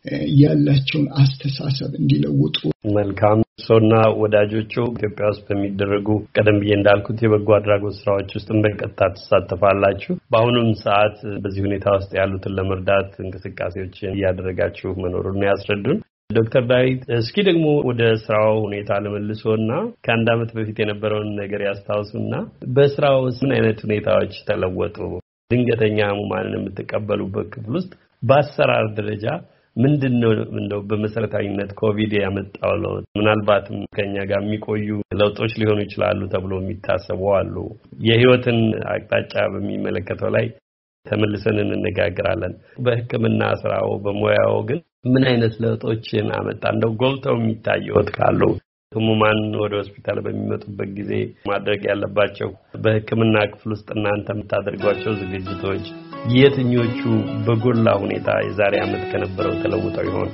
ያላቸውን አስተሳሰብ እንዲለውጡ። መልካም ሶና ወዳጆቹ ኢትዮጵያ ውስጥ በሚደረጉ ቀደም ብዬ እንዳልኩት የበጎ አድራጎት ስራዎች ውስጥ በቀጥታ ተሳተፋላችሁ። በአሁኑም ሰዓት በዚህ ሁኔታ ውስጥ ያሉትን ለመርዳት እንቅስቃሴዎችን እያደረጋችሁ መኖሩን ያስረዱን። ዶክተር ዳዊት እስኪ ደግሞ ወደ ስራው ሁኔታ ለመልሶና ከአንድ ዓመት በፊት የነበረውን ነገር ያስታውሱና በስራው ምን አይነት ሁኔታዎች ተለወጡ? ድንገተኛ ህሙማንን የምትቀበሉበት ክፍል ውስጥ በአሰራር ደረጃ ምንድነው እንደው በመሰረታዊነት ኮቪድ ያመጣው ለውጥ? ምናልባትም ከኛ ጋር የሚቆዩ ለውጦች ሊሆኑ ይችላሉ ተብሎ የሚታሰቡ አሉ። የህይወትን አቅጣጫ በሚመለከተው ላይ ተመልሰን እንነጋገራለን። በህክምና ስራው በሙያው ግን ምን አይነት ለውጦችን አመጣ? እንደው ጎልተው የሚታዩት ካሉ ህሙማን ወደ ሆስፒታል በሚመጡበት ጊዜ ማድረግ ያለባቸው በህክምና ክፍል ውስጥ እናንተ የምታደርጓቸው ዝግጅቶች የትኞቹ በጎላ ሁኔታ የዛሬ ዓመት ከነበረው ተለውጠው ይሆን?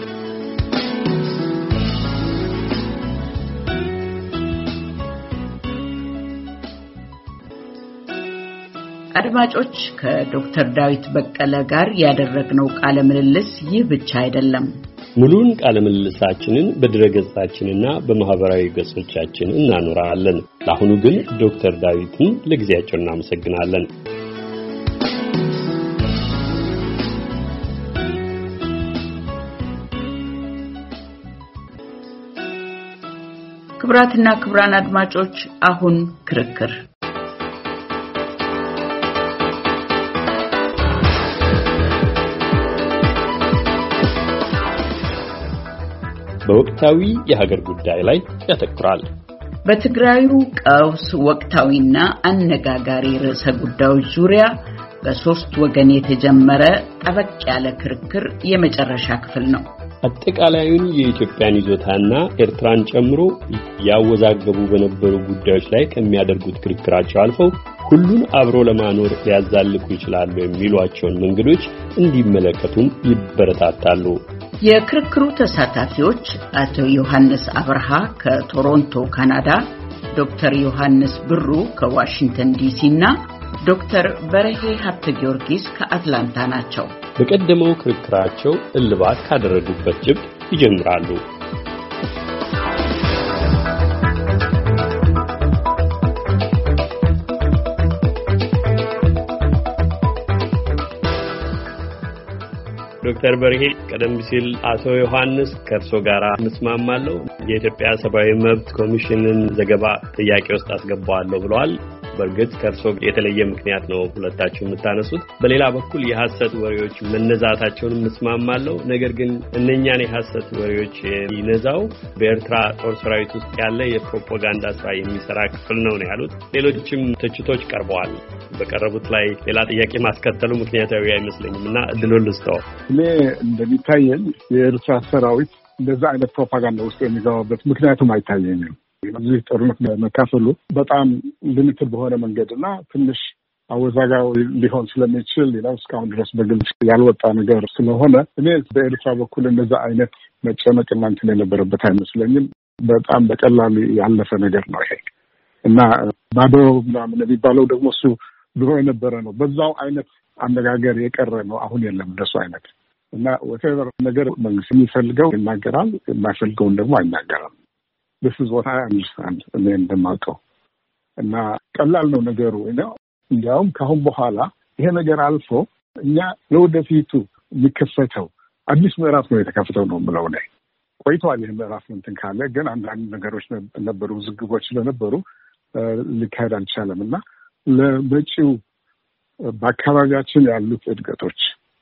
አድማጮች ከዶክተር ዳዊት በቀለ ጋር ያደረግነው ቃለ ምልልስ ይህ ብቻ አይደለም። ሙሉን ቃለ ምልልሳችንን በድረገጻችንና በማህበራዊ ገጾቻችን እናኖራለን። ለአሁኑ ግን ዶክተር ዳዊትን ለጊዜያቸው እናመሰግናለን። ክብራትና ክብራን አድማጮች አሁን ክርክር በወቅታዊ የሀገር ጉዳይ ላይ ያተኩራል። በትግራዩ ቀውስ ወቅታዊና አነጋጋሪ ርዕሰ ጉዳዮች ዙሪያ በሶስት ወገን የተጀመረ ጠበቅ ያለ ክርክር የመጨረሻ ክፍል ነው። አጠቃላዩን የኢትዮጵያን ይዞታና ኤርትራን ጨምሮ ያወዛገቡ በነበሩ ጉዳዮች ላይ ከሚያደርጉት ክርክራቸው አልፈው ሁሉን አብሮ ለማኖር ሊያዛልቁ ይችላሉ የሚሏቸውን መንገዶች እንዲመለከቱም ይበረታታሉ። የክርክሩ ተሳታፊዎች አቶ ዮሐንስ አብርሃ ከቶሮንቶ ካናዳ፣ ዶክተር ዮሐንስ ብሩ ከዋሽንግተን ዲሲ እና ዶክተር በረሄ ሀብተ ጊዮርጊስ ከአትላንታ ናቸው። በቀደመው ክርክራቸው እልባት ካደረጉበት ጭብጥ ይጀምራሉ። ዶክተር በርሄ ቀደም ሲል አቶ ዮሐንስ ከርሶ ጋራ መስማማለሁ የኢትዮጵያ ሰብአዊ መብት ኮሚሽንን ዘገባ ጥያቄ ውስጥ አስገባዋለሁ ብለዋል። በርግጥ ከርሶ የተለየ ምክንያት ነው ሁለታችሁ የምታነሱት። በሌላ በኩል የሐሰት ወሬዎች መነዛታቸውን መስማማለሁ። ነገር ግን እነኛን የሐሰት ወሬዎች ይነዛው በኤርትራ ጦር ሰራዊት ውስጥ ያለ የፕሮፓጋንዳ ስራ የሚሰራ ክፍል ነው ነው ያሉት። ሌሎችም ትችቶች ቀርበዋል። በቀረቡት ላይ ሌላ ጥያቄ ማስከተሉ ምክንያታዊ አይመስለኝምና እድሉን ልስጠው። እኔ እንደሚታየኝ የኤርትራ ሰራዊት እንደዛ አይነት ፕሮፓጋንዳ ውስጥ የሚገባበት ምክንያቱም አይታየኝም። እዚህ ጦርነት መካፈሉ በጣም ሊሚትድ በሆነ መንገድና ትንሽ አወዛጋቢ ሊሆን ስለሚችል ሌላው እስካሁን ድረስ በግልጽ ያልወጣ ነገር ስለሆነ እኔ በኤርትራ በኩል እንደዛ አይነት መጨነቅና እንትን የነበረበት አይመስለኝም። በጣም በቀላሉ ያለፈ ነገር ነው ይሄ እና ባዶ ምናምን የሚባለው ደግሞ እሱ ድሮ የነበረ ነው። በዛው አይነት አነጋገር የቀረ ነው። አሁን የለም እንደሱ አይነት እና whatever ነገር መንግስት የሚፈልገው ይናገራል፣ የማይፈልገውን ደግሞ አይናገርም። This is what I understand እኔ እንደማውቀው እና ቀላል ነው ነገሩ ነው። እንዲያውም ካሁን በኋላ ይሄ ነገር አልፎ እኛ ለወደፊቱ የሚከፈተው አዲስ ምዕራፍ ነው የተከፈተው ነው ብለው ነው ቆይቷል። ይሄ ምዕራፍ እንትን ካለ ግን አንዳንድ ነገሮች ነበሩ፣ ዝግቦች ስለነበሩ ሊካሄድ አልቻለም እና ለመጪው በአካባቢያችን ያሉት እድገቶች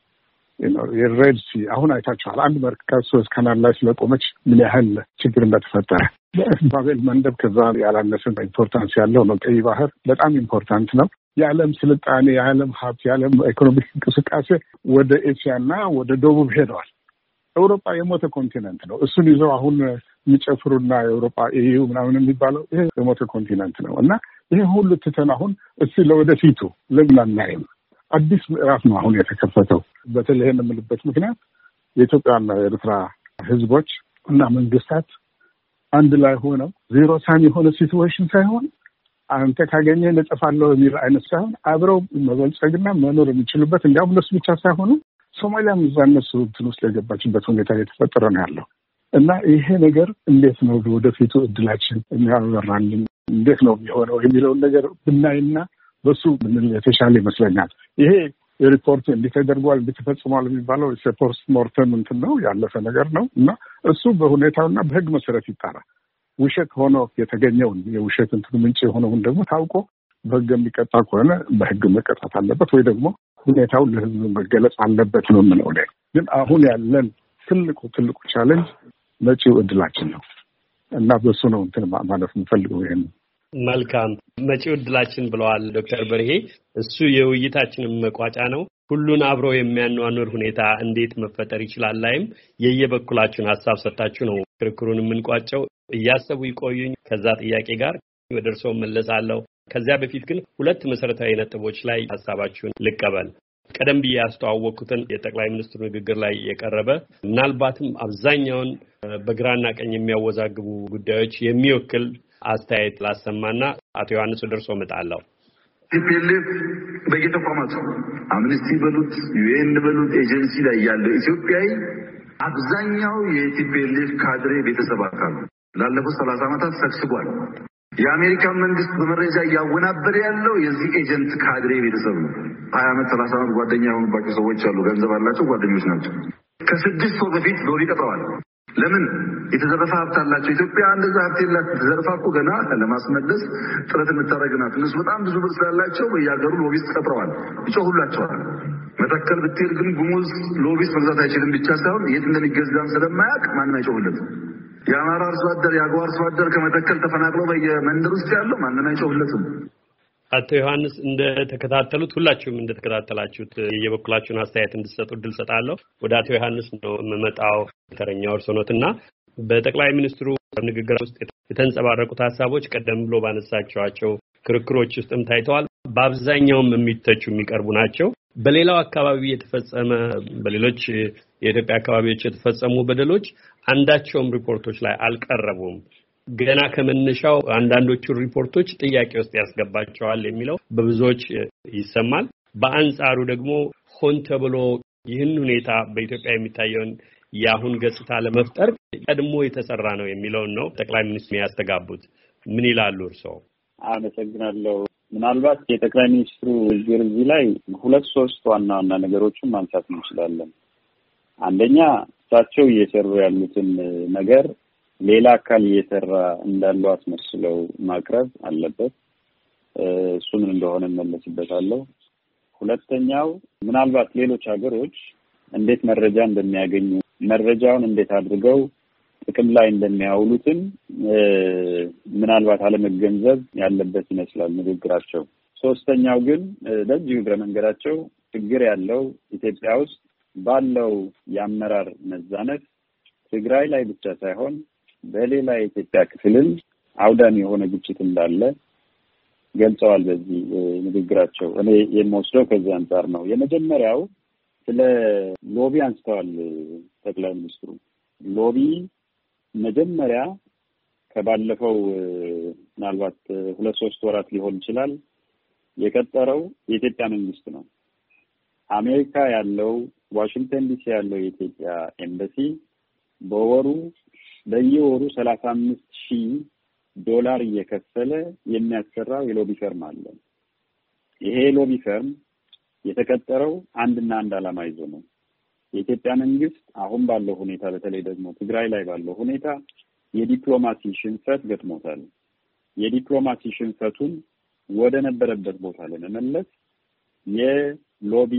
የሬድ ሲ አሁን አይታችኋል። አንድ መርከብ ሶስት ካናል ላይ ስለቆመች ምን ያህል ችግር እንደተፈጠረ ባቤል መንደብ ከዛ ያላነሰ ኢምፖርታንስ ያለው ነው። ቀይ ባህር በጣም ኢምፖርታንት ነው። የዓለም ስልጣኔ፣ የዓለም ሀብት፣ የዓለም ኢኮኖሚክ እንቅስቃሴ ወደ ኤሽያና ወደ ደቡብ ሄደዋል። አውሮፓ የሞተ ኮንቲነንት ነው። እሱን ይዘው አሁን የሚጨፍሩና የአውሮፓ ኢዩ ምናምን የሚባለው ይሄ የሞተ ኮንቲነንት ነው እና ይሄ ሁሉ ትተን አሁን እስኪ ለወደፊቱ ለምን አናይም? አዲስ ምዕራፍ ነው አሁን የተከፈተው። በተለይ የምንልበት ምክንያት የኢትዮጵያና የኤርትራ ህዝቦች እና መንግስታት አንድ ላይ ሆነው ዜሮ ሳም የሆነ ሲቹዌሽን ሳይሆን አንተ ካገኘህ ለጠፋለው የሚል አይነት ሳይሆን አብረው መበልጸግና መኖር የሚችሉበት እንዲያውም እነሱ ብቻ ሳይሆኑ ሶማሊያም እዛ እነሱ እንትን ውስጥ የገባችበት ሁኔታ የተፈጠረ ነው ያለው እና ይሄ ነገር እንዴት ነው ወደፊቱ እድላችን የሚያበራልን እንዴት ነው የሚሆነው የሚለውን ነገር ብናይና በሱ ምን የተሻለ ይመስለኛል። ይሄ ሪፖርት እንዲተደርጓል እንዲተፈጽሟል የሚባለው ሪፖርት ሞርተም እንትን ነው ያለፈ ነገር ነው እና እሱ በሁኔታውና በህግ መሰረት ይጣራ። ውሸት ሆኖ የተገኘውን የውሸት እንትን ምንጭ የሆነውን ደግሞ ታውቆ በህግ የሚቀጣ ከሆነ በህግ መቀጣት አለበት ወይ ደግሞ ሁኔታው ለህዝብ መገለጽ አለበት ነው የምለው። ግን አሁን ያለን ትልቁ ትልቁ ቻሌንጅ መጪው እድላችን ነው እና በሱ ነው እንትን ማለት የምፈልገው ይሄን መልካም መጪው እድላችን ብለዋል ዶክተር በርሄ። እሱ የውይይታችንን መቋጫ ነው። ሁሉን አብሮ የሚያኗኑር ሁኔታ እንዴት መፈጠር ይችላል ላይም የየበኩላችሁን ሐሳብ ሰጣችሁ ነው ክርክሩን የምንቋጨው። እያሰቡ ይቆዩኝ። ከዛ ጥያቄ ጋር ወደ እርስዎ መለሳለሁ። ከዚያ በፊት ግን ሁለት መሰረታዊ ነጥቦች ላይ ሐሳባችሁን ልቀበል። ቀደም ብዬ ያስተዋወቅኩትን የጠቅላይ ሚኒስትሩ ንግግር ላይ የቀረበ ምናልባትም አብዛኛውን በግራና ቀኝ የሚያወዛግቡ ጉዳዮች የሚወክል አስተያየት ላሰማና አቶ ዮሐንስ ደርሶ መጣለው። ቲፒኤልኤፍ በየተቋማቱ አምነስቲ በሉት ዩኤን በሉት ኤጀንሲ ላይ ያለው ኢትዮጵያዊ አብዛኛው የቲፒኤልኤፍ ካድሬ ቤተሰብ አካል ላለፉት ሰላሳ ዓመታት ሰክስጓል። የአሜሪካ መንግስት በመረጃ እያወናበረ ያለው የዚህ ኤጀንት ካድሬ ቤተሰብ ነው። ሀያ ዓመት ሰላሳ ዓመት ጓደኛ የሆኑባቸው ሰዎች አሉ። ገንዘብ አላቸው፣ ጓደኞች ናቸው። ከስድስት ወር በፊት ሎቢ ቀጥረዋል። ለምን የተዘረፈ ሀብት አላቸው? ኢትዮጵያ እንደዛ ሀብት የላት። ተዘረፋ እኮ ገና ለማስመለስ ጥረት እንታረግናት። እነሱ በጣም ብዙ ብር ስላላቸው በየሀገሩ ሎቢስት ቀጥረዋል፣ ይጮሁላቸዋል። መተከል ብትሄድ ግን ጉሙዝ ሎቢስት መግዛት አይችልም ብቻ ሳይሆን የት እንደሚገዛም ስለማያውቅ ማንም አይጮህለትም። የአማራ አርሶ አደር የአገው አርሶ አደር ከመተከል ተፈናቅለው በየመንደር ውስጥ ያለው ማንም አይጮህለትም። አቶ ዮሐንስ እንደተከታተሉት ሁላችሁም እንደተከታተላችሁት የበኩላችሁን አስተያየት እንድትሰጡ እድል ሰጣለሁ። ወደ አቶ ዮሐንስ ነው የምመጣው። ተረኛው እርሶ ኖትና በጠቅላይ ሚኒስትሩ ንግግር ውስጥ የተንጸባረቁት ሀሳቦች ቀደም ብሎ ባነሳቸዋቸው ክርክሮች ውስጥም ታይተዋል። በአብዛኛውም የሚተቹ የሚቀርቡ ናቸው። በሌላው አካባቢ የተፈጸመ በሌሎች የኢትዮጵያ አካባቢዎች የተፈጸሙ በደሎች አንዳቸውም ሪፖርቶች ላይ አልቀረቡም። ገና ከመነሻው አንዳንዶቹ ሪፖርቶች ጥያቄ ውስጥ ያስገባቸዋል የሚለው በብዙዎች ይሰማል። በአንጻሩ ደግሞ ሆን ተብሎ ይህን ሁኔታ በኢትዮጵያ የሚታየውን የአሁን ገጽታ ለመፍጠር ቀድሞ የተሰራ ነው የሚለውን ነው ጠቅላይ ሚኒስትሩ ያስተጋቡት። ምን ይላሉ እርስዎ? አመሰግናለሁ። ምናልባት የጠቅላይ ሚኒስትሩ ንግግር እዚህ ላይ ሁለት ሶስት ዋና ዋና ነገሮችን ማንሳት እንችላለን። አንደኛ እሳቸው እየሰሩ ያሉትን ነገር ሌላ አካል እየሰራ እንዳለው አስመስለው ማቅረብ አለበት። እሱ ምን እንደሆነ መለስበታለሁ። ሁለተኛው ምናልባት ሌሎች ሀገሮች እንዴት መረጃ እንደሚያገኙ መረጃውን እንዴት አድርገው ጥቅም ላይ እንደሚያውሉትን ምናልባት አለመገንዘብ ያለበት ይመስላል ንግግራቸው። ሶስተኛው ግን በዚህ እግረ መንገዳቸው ችግር ያለው ኢትዮጵያ ውስጥ ባለው የአመራር መዛነት ትግራይ ላይ ብቻ ሳይሆን በሌላ የኢትዮጵያ ክፍልም አውዳሚ የሆነ ግጭት እንዳለ ገልጸዋል በዚህ ንግግራቸው። እኔ የምወስደው ከዚህ አንጻር ነው። የመጀመሪያው ስለ ሎቢ አንስተዋል ጠቅላይ ሚኒስትሩ። ሎቢ መጀመሪያ ከባለፈው ምናልባት ሁለት ሶስት ወራት ሊሆን ይችላል የቀጠረው የኢትዮጵያ መንግስት ነው። አሜሪካ ያለው ዋሽንግተን ዲሲ ያለው የኢትዮጵያ ኤምባሲ በወሩ በየወሩ ሰላሳ አምስት ሺህ ዶላር እየከፈለ የሚያሰራው የሎቢ ፈርም አለ። ይሄ ሎቢ ፈርም የተቀጠረው አንድና አንድ ዓላማ ይዞ ነው። የኢትዮጵያ መንግስት አሁን ባለው ሁኔታ በተለይ ደግሞ ትግራይ ላይ ባለው ሁኔታ የዲፕሎማሲ ሽንፈት ገጥሞታል። የዲፕሎማሲ ሽንፈቱን ወደ ነበረበት ቦታ ለመመለስ የሎቢ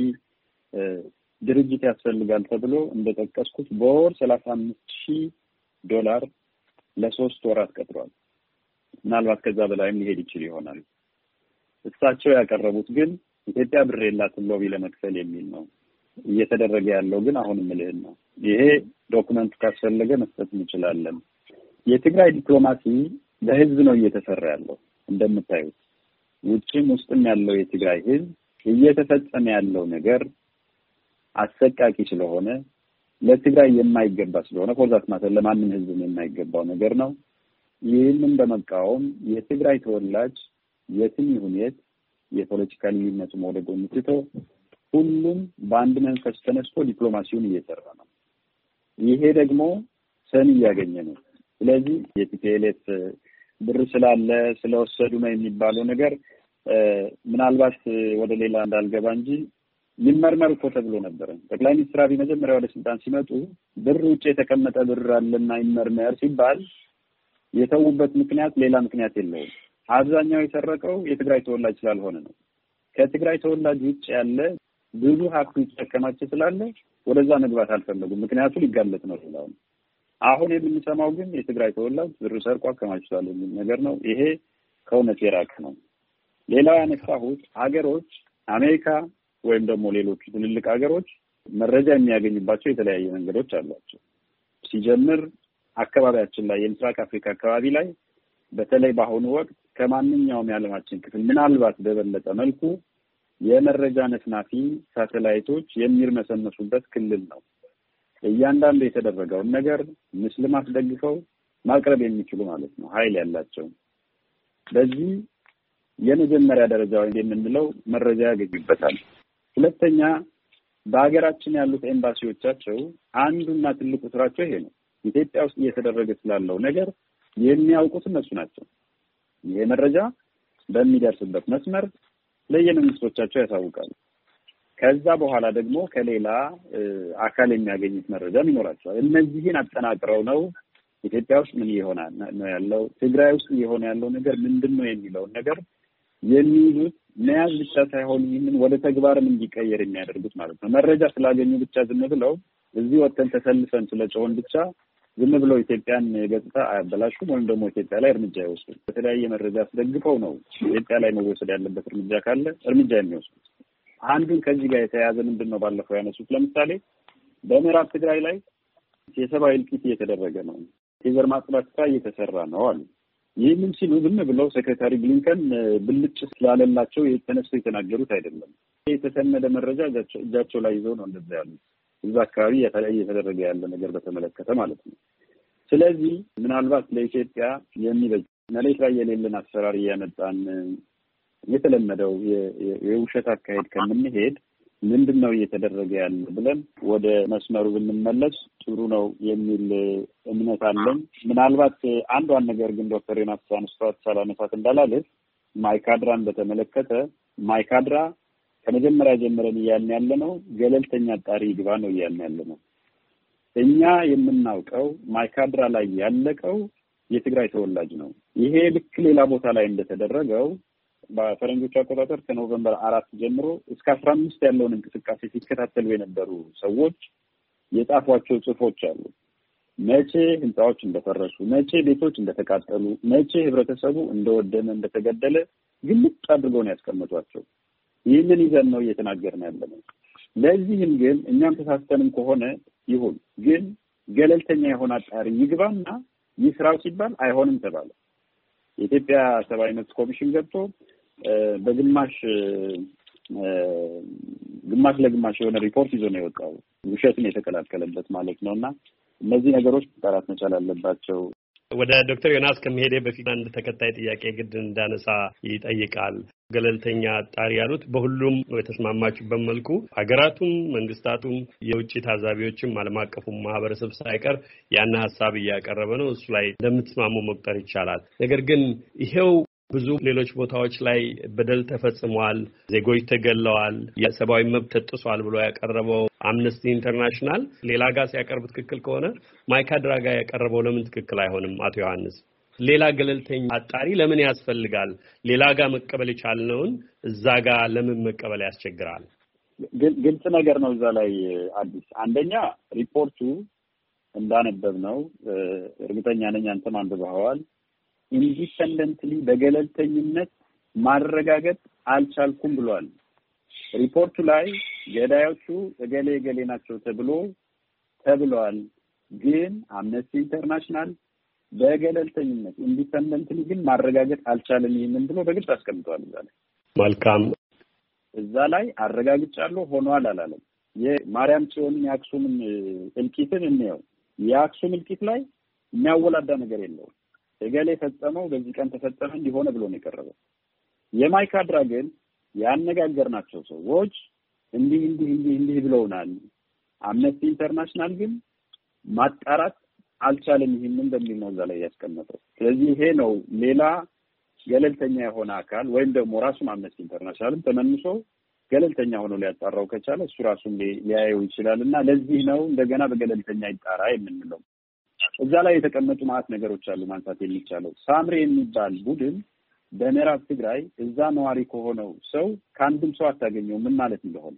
ድርጅት ያስፈልጋል ተብሎ እንደጠቀስኩት በወር ሰላሳ አምስት ሺህ ዶላር ለሶስት ወራት ቀጥሯል። ምናልባት ከዛ በላይም ሊሄድ ይችል ይሆናል። እሳቸው ያቀረቡት ግን ኢትዮጵያ ብር የላትም ሎቢ ለመክፈል የሚል ነው። እየተደረገ ያለው ግን አሁን ምልህን ነው። ይሄ ዶክመንት ካስፈለገ መስጠት እንችላለን። የትግራይ ዲፕሎማሲ በህዝብ ነው እየተሰራ ያለው። እንደምታዩት ውጭም ውስጥም ያለው የትግራይ ህዝብ እየተፈጸመ ያለው ነገር አሰቃቂ ስለሆነ ለትግራይ የማይገባ ስለሆነ ፎርዛት ማለት ለማንም ህዝብ የማይገባው ነገር ነው። ይህንን በመቃወም የትግራይ ተወላጅ የትም ይሁን የት የፖለቲካ ልዩነቱ ወደ ጎን ትቶ ሁሉም በአንድ መንፈስ ተነስቶ ዲፕሎማሲውን እየሰራ ነው። ይሄ ደግሞ ሰሚ ያገኘ ነው። ስለዚህ የቲፒኤልኤፍ ብር ስላለ ስለወሰዱ ነው የሚባለው ነገር ምናልባት ወደ ሌላ እንዳልገባ እንጂ ይመርመር እኮ ተብሎ ነበር። ጠቅላይ ሚኒስትር አብይ መጀመሪያ ወደ ስልጣን ሲመጡ ብር ውጭ የተቀመጠ ብር አለና ይመርመር ሲባል የተውበት ምክንያት ሌላ ምክንያት የለውም። አብዛኛው የሰረቀው የትግራይ ተወላጅ ስላልሆነ ነው። ከትግራይ ተወላጅ ውጭ ያለ ብዙ ሀብት ተከማቸ ስላለ ወደዛ መግባት አልፈለጉም። ምክንያቱም ሊጋለጥ ነው ይላል። አሁን የምንሰማው ግን የትግራይ ተወላጅ ብር ሰርቆ አከማችቷል የሚል ነገር ነው። ይሄ ከእውነት የራቀ ነው። ሌላው ያነሳሁት ሀገሮች አሜሪካ ወይም ደግሞ ሌሎች ትልልቅ ሀገሮች መረጃ የሚያገኙባቸው የተለያየ መንገዶች አሏቸው። ሲጀምር አካባቢያችን ላይ የምስራቅ አፍሪካ አካባቢ ላይ በተለይ በአሁኑ ወቅት ከማንኛውም የዓለማችን ክፍል ምናልባት በበለጠ መልኩ የመረጃ ነፍናፊ ሳተላይቶች የሚርመሰመሱበት ክልል ነው። እያንዳንዱ የተደረገውን ነገር ምስል ማስደግፈው ማቅረብ የሚችሉ ማለት ነው፣ ኃይል ያላቸው። በዚህ የመጀመሪያ ደረጃው የምንለው መረጃ ያገኙበታል። ሁለተኛ በአገራችን ያሉት ኤምባሲዎቻቸው አንዱና ትልቁ ስራቸው ይሄ ነው። ኢትዮጵያ ውስጥ እየተደረገ ስላለው ነገር የሚያውቁት እነሱ ናቸው። ይሄ መረጃ በሚደርስበት መስመር ለየመንግስቶቻቸው ያሳውቃሉ። ከዛ በኋላ ደግሞ ከሌላ አካል የሚያገኙት መረጃም ይኖራቸዋል። እነዚህን አጠናቅረው ነው ኢትዮጵያ ውስጥ ምን ይሆናል ነው ያለው፣ ትግራይ ውስጥ የሆነ ያለው ነገር ምንድነው የሚለው ነገር የሚይዙት መያዝ ብቻ ሳይሆን ይህንን ወደ ተግባርም እንዲቀየር የሚያደርጉት ማለት ነው። መረጃ ስላገኙ ብቻ ዝም ብለው እዚህ ወጥተን ተሰልፈን ስለጮህን ብቻ ዝም ብለው ኢትዮጵያን ገጽታ አያበላሹም ወይም ደግሞ ኢትዮጵያ ላይ እርምጃ አይወስዱም። በተለያየ መረጃ አስደግፈው ነው ኢትዮጵያ ላይ መወሰድ ያለበት እርምጃ ካለ እርምጃ የሚወስዱት። አንዱን ከዚህ ጋር የተያያዘ ምንድነው ባለፈው ያነሱት፣ ለምሳሌ በምዕራብ ትግራይ ላይ የሰብአዊ እልቂት እየተደረገ ነው፣ የዘር ማጥፋት ስራ እየተሰራ ነው አሉ። ይህንን ሲሉ ዝም ብለው ሴክሬታሪ ብሊንከን ብልጭ ስላለላቸው የተነስተው የተናገሩት አይደለም። የተሰነደ መረጃ እጃቸው ላይ ይዘው ነው እንደዛ ያሉት፣ እዛ አካባቢ የተለያየ የተደረገ ያለ ነገር በተመለከተ ማለት ነው። ስለዚህ ምናልባት ለኢትዮጵያ የሚበጅ መሬት ላይ የሌለን አሰራር እያመጣን የተለመደው የውሸት አካሄድ ከምንሄድ ምንድነው እየተደረገ ያለ ብለን ወደ መስመሩ ብንመለስ ጥሩ ነው የሚል እምነት አለን። ምናልባት አንዷን ነገር ግን ዶክተር ዮናስ አንስቷት ሳላነሳት እንዳላለች ማይካድራን በተመለከተ ማይካድራ ከመጀመሪያ ጀምረን እያልን ያለ ነው ገለልተኛ አጣሪ ይግባ ነው እያልን ያለ ነው። እኛ የምናውቀው ማይካድራ ላይ ያለቀው የትግራይ ተወላጅ ነው። ይሄ ልክ ሌላ ቦታ ላይ እንደተደረገው በፈረንጆቹ አቆጣጠር ከኖቬምበር አራት ጀምሮ እስከ አስራ አምስት ያለውን እንቅስቃሴ ሲከታተሉ የነበሩ ሰዎች የጻፏቸው ጽፎች አሉ። መቼ ህንጻዎች እንደፈረሱ፣ መቼ ቤቶች እንደተቃጠሉ፣ መቼ ህብረተሰቡ እንደወደመ እንደተገደለ ግልጽ አድርገው ነው ያስቀመጧቸው። ይህንን ይዘን ነው እየተናገርን ያለነው። ለዚህም ግን እኛም ተሳስተንም ከሆነ ይሁን ግን ገለልተኛ የሆነ አጣሪ ይግባና ይስራው ሲባል አይሆንም ተባለ። የኢትዮጵያ ሰብአዊ መብት ኮሚሽን ገብቶ በግማሽ ግማሽ ለግማሽ የሆነ ሪፖርት ይዞ ነው የወጣው፣ ውሸትን የተከላከለበት ማለት ነውና እነዚህ ነገሮች መጣራት መቻል አለባቸው። ወደ ዶክተር ዮናስ ከመሄዴ በፊት አንድ ተከታይ ጥያቄ ግድ እንዳነሳ ይጠይቃል። ገለልተኛ አጣሪ ያሉት በሁሉም የተስማማችሁበት መልኩ ሀገራቱም መንግስታቱም የውጭ ታዛቢዎችም ዓለም አቀፉም ማህበረሰብ ሳይቀር ያን ሐሳብ እያቀረበ ነው። እሱ ላይ እንደምትስማሙ መቁጠር ይቻላል። ነገር ግን ይሄው ብዙ ሌሎች ቦታዎች ላይ በደል ተፈጽሟል፣ ዜጎች ተገለዋል፣ የሰብአዊ መብት ተጥሷል ብሎ ያቀረበው አምነስቲ ኢንተርናሽናል ሌላ ጋር ሲያቀርብ ትክክል ከሆነ ማይካድራ ጋር ያቀረበው ለምን ትክክል አይሆንም? አቶ ዮሐንስ ሌላ ገለልተኛ አጣሪ ለምን ያስፈልጋል? ሌላ ጋር መቀበል የቻልነውን እዛ ጋር ለምን መቀበል ያስቸግራል? ግልጽ ነገር ነው እዛ ላይ አዲስ። አንደኛ ሪፖርቱ እንዳነበብ ነው እርግጠኛ ነኝ አንተም አንብበዋል። ኢንዲፔንደንትሊ በገለልተኝነት ማረጋገጥ አልቻልኩም ብሏል። ሪፖርቱ ላይ ገዳዮቹ እገሌ እገሌ ናቸው ተብሎ ተብሏል። ግን አምነስቲ ኢንተርናሽናል በገለልተኝነት ኢንዲፔንደንትሊ ግን ማረጋገጥ አልቻለም ይሄንን ብሎ በግልጽ አስቀምጧል እዛ ላይ። መልካም እዛ ላይ አረጋግጫለሁ ሆኗል አላለም። የማርያም ጽዮን የአክሱምን እልቂትን እንየው። የአክሱም እልቂት ላይ የሚያወላዳ ነገር የለውም። እገሌ ፈጸመው በዚህ ቀን ተፈጸመ እንዲሆነ ብሎ ነው የቀረበው። የማይካድራ ግን ያነጋገርናቸው ሰዎች እንዲህ እንዲህ እንዲህ እንዲህ ብለውናል። አምነስቲ ኢንተርናሽናል ግን ማጣራት አልቻለም ይሄንን በሚል ነው እዛ ላይ ያስቀመጠው። ስለዚህ ይሄ ነው ሌላ ገለልተኛ የሆነ አካል ወይም ደግሞ ራሱ አምነስቲ ኢንተርናሽናልም ተመንሶ ገለልተኛ ሆኖ ሊያጣራው ከቻለ እሱ ራሱን ሊያየው ይችላልና ለዚህ ነው እንደገና በገለልተኛ ይጣራ የምንለው። እዛ ላይ የተቀመጡ ማለት ነገሮች አሉ ማንሳት የሚቻለው። ሳምሬ የሚባል ቡድን በምዕራብ ትግራይ እዛ ነዋሪ ከሆነው ሰው ከአንድም ሰው አታገኘው ምን ማለት እንደሆነ፣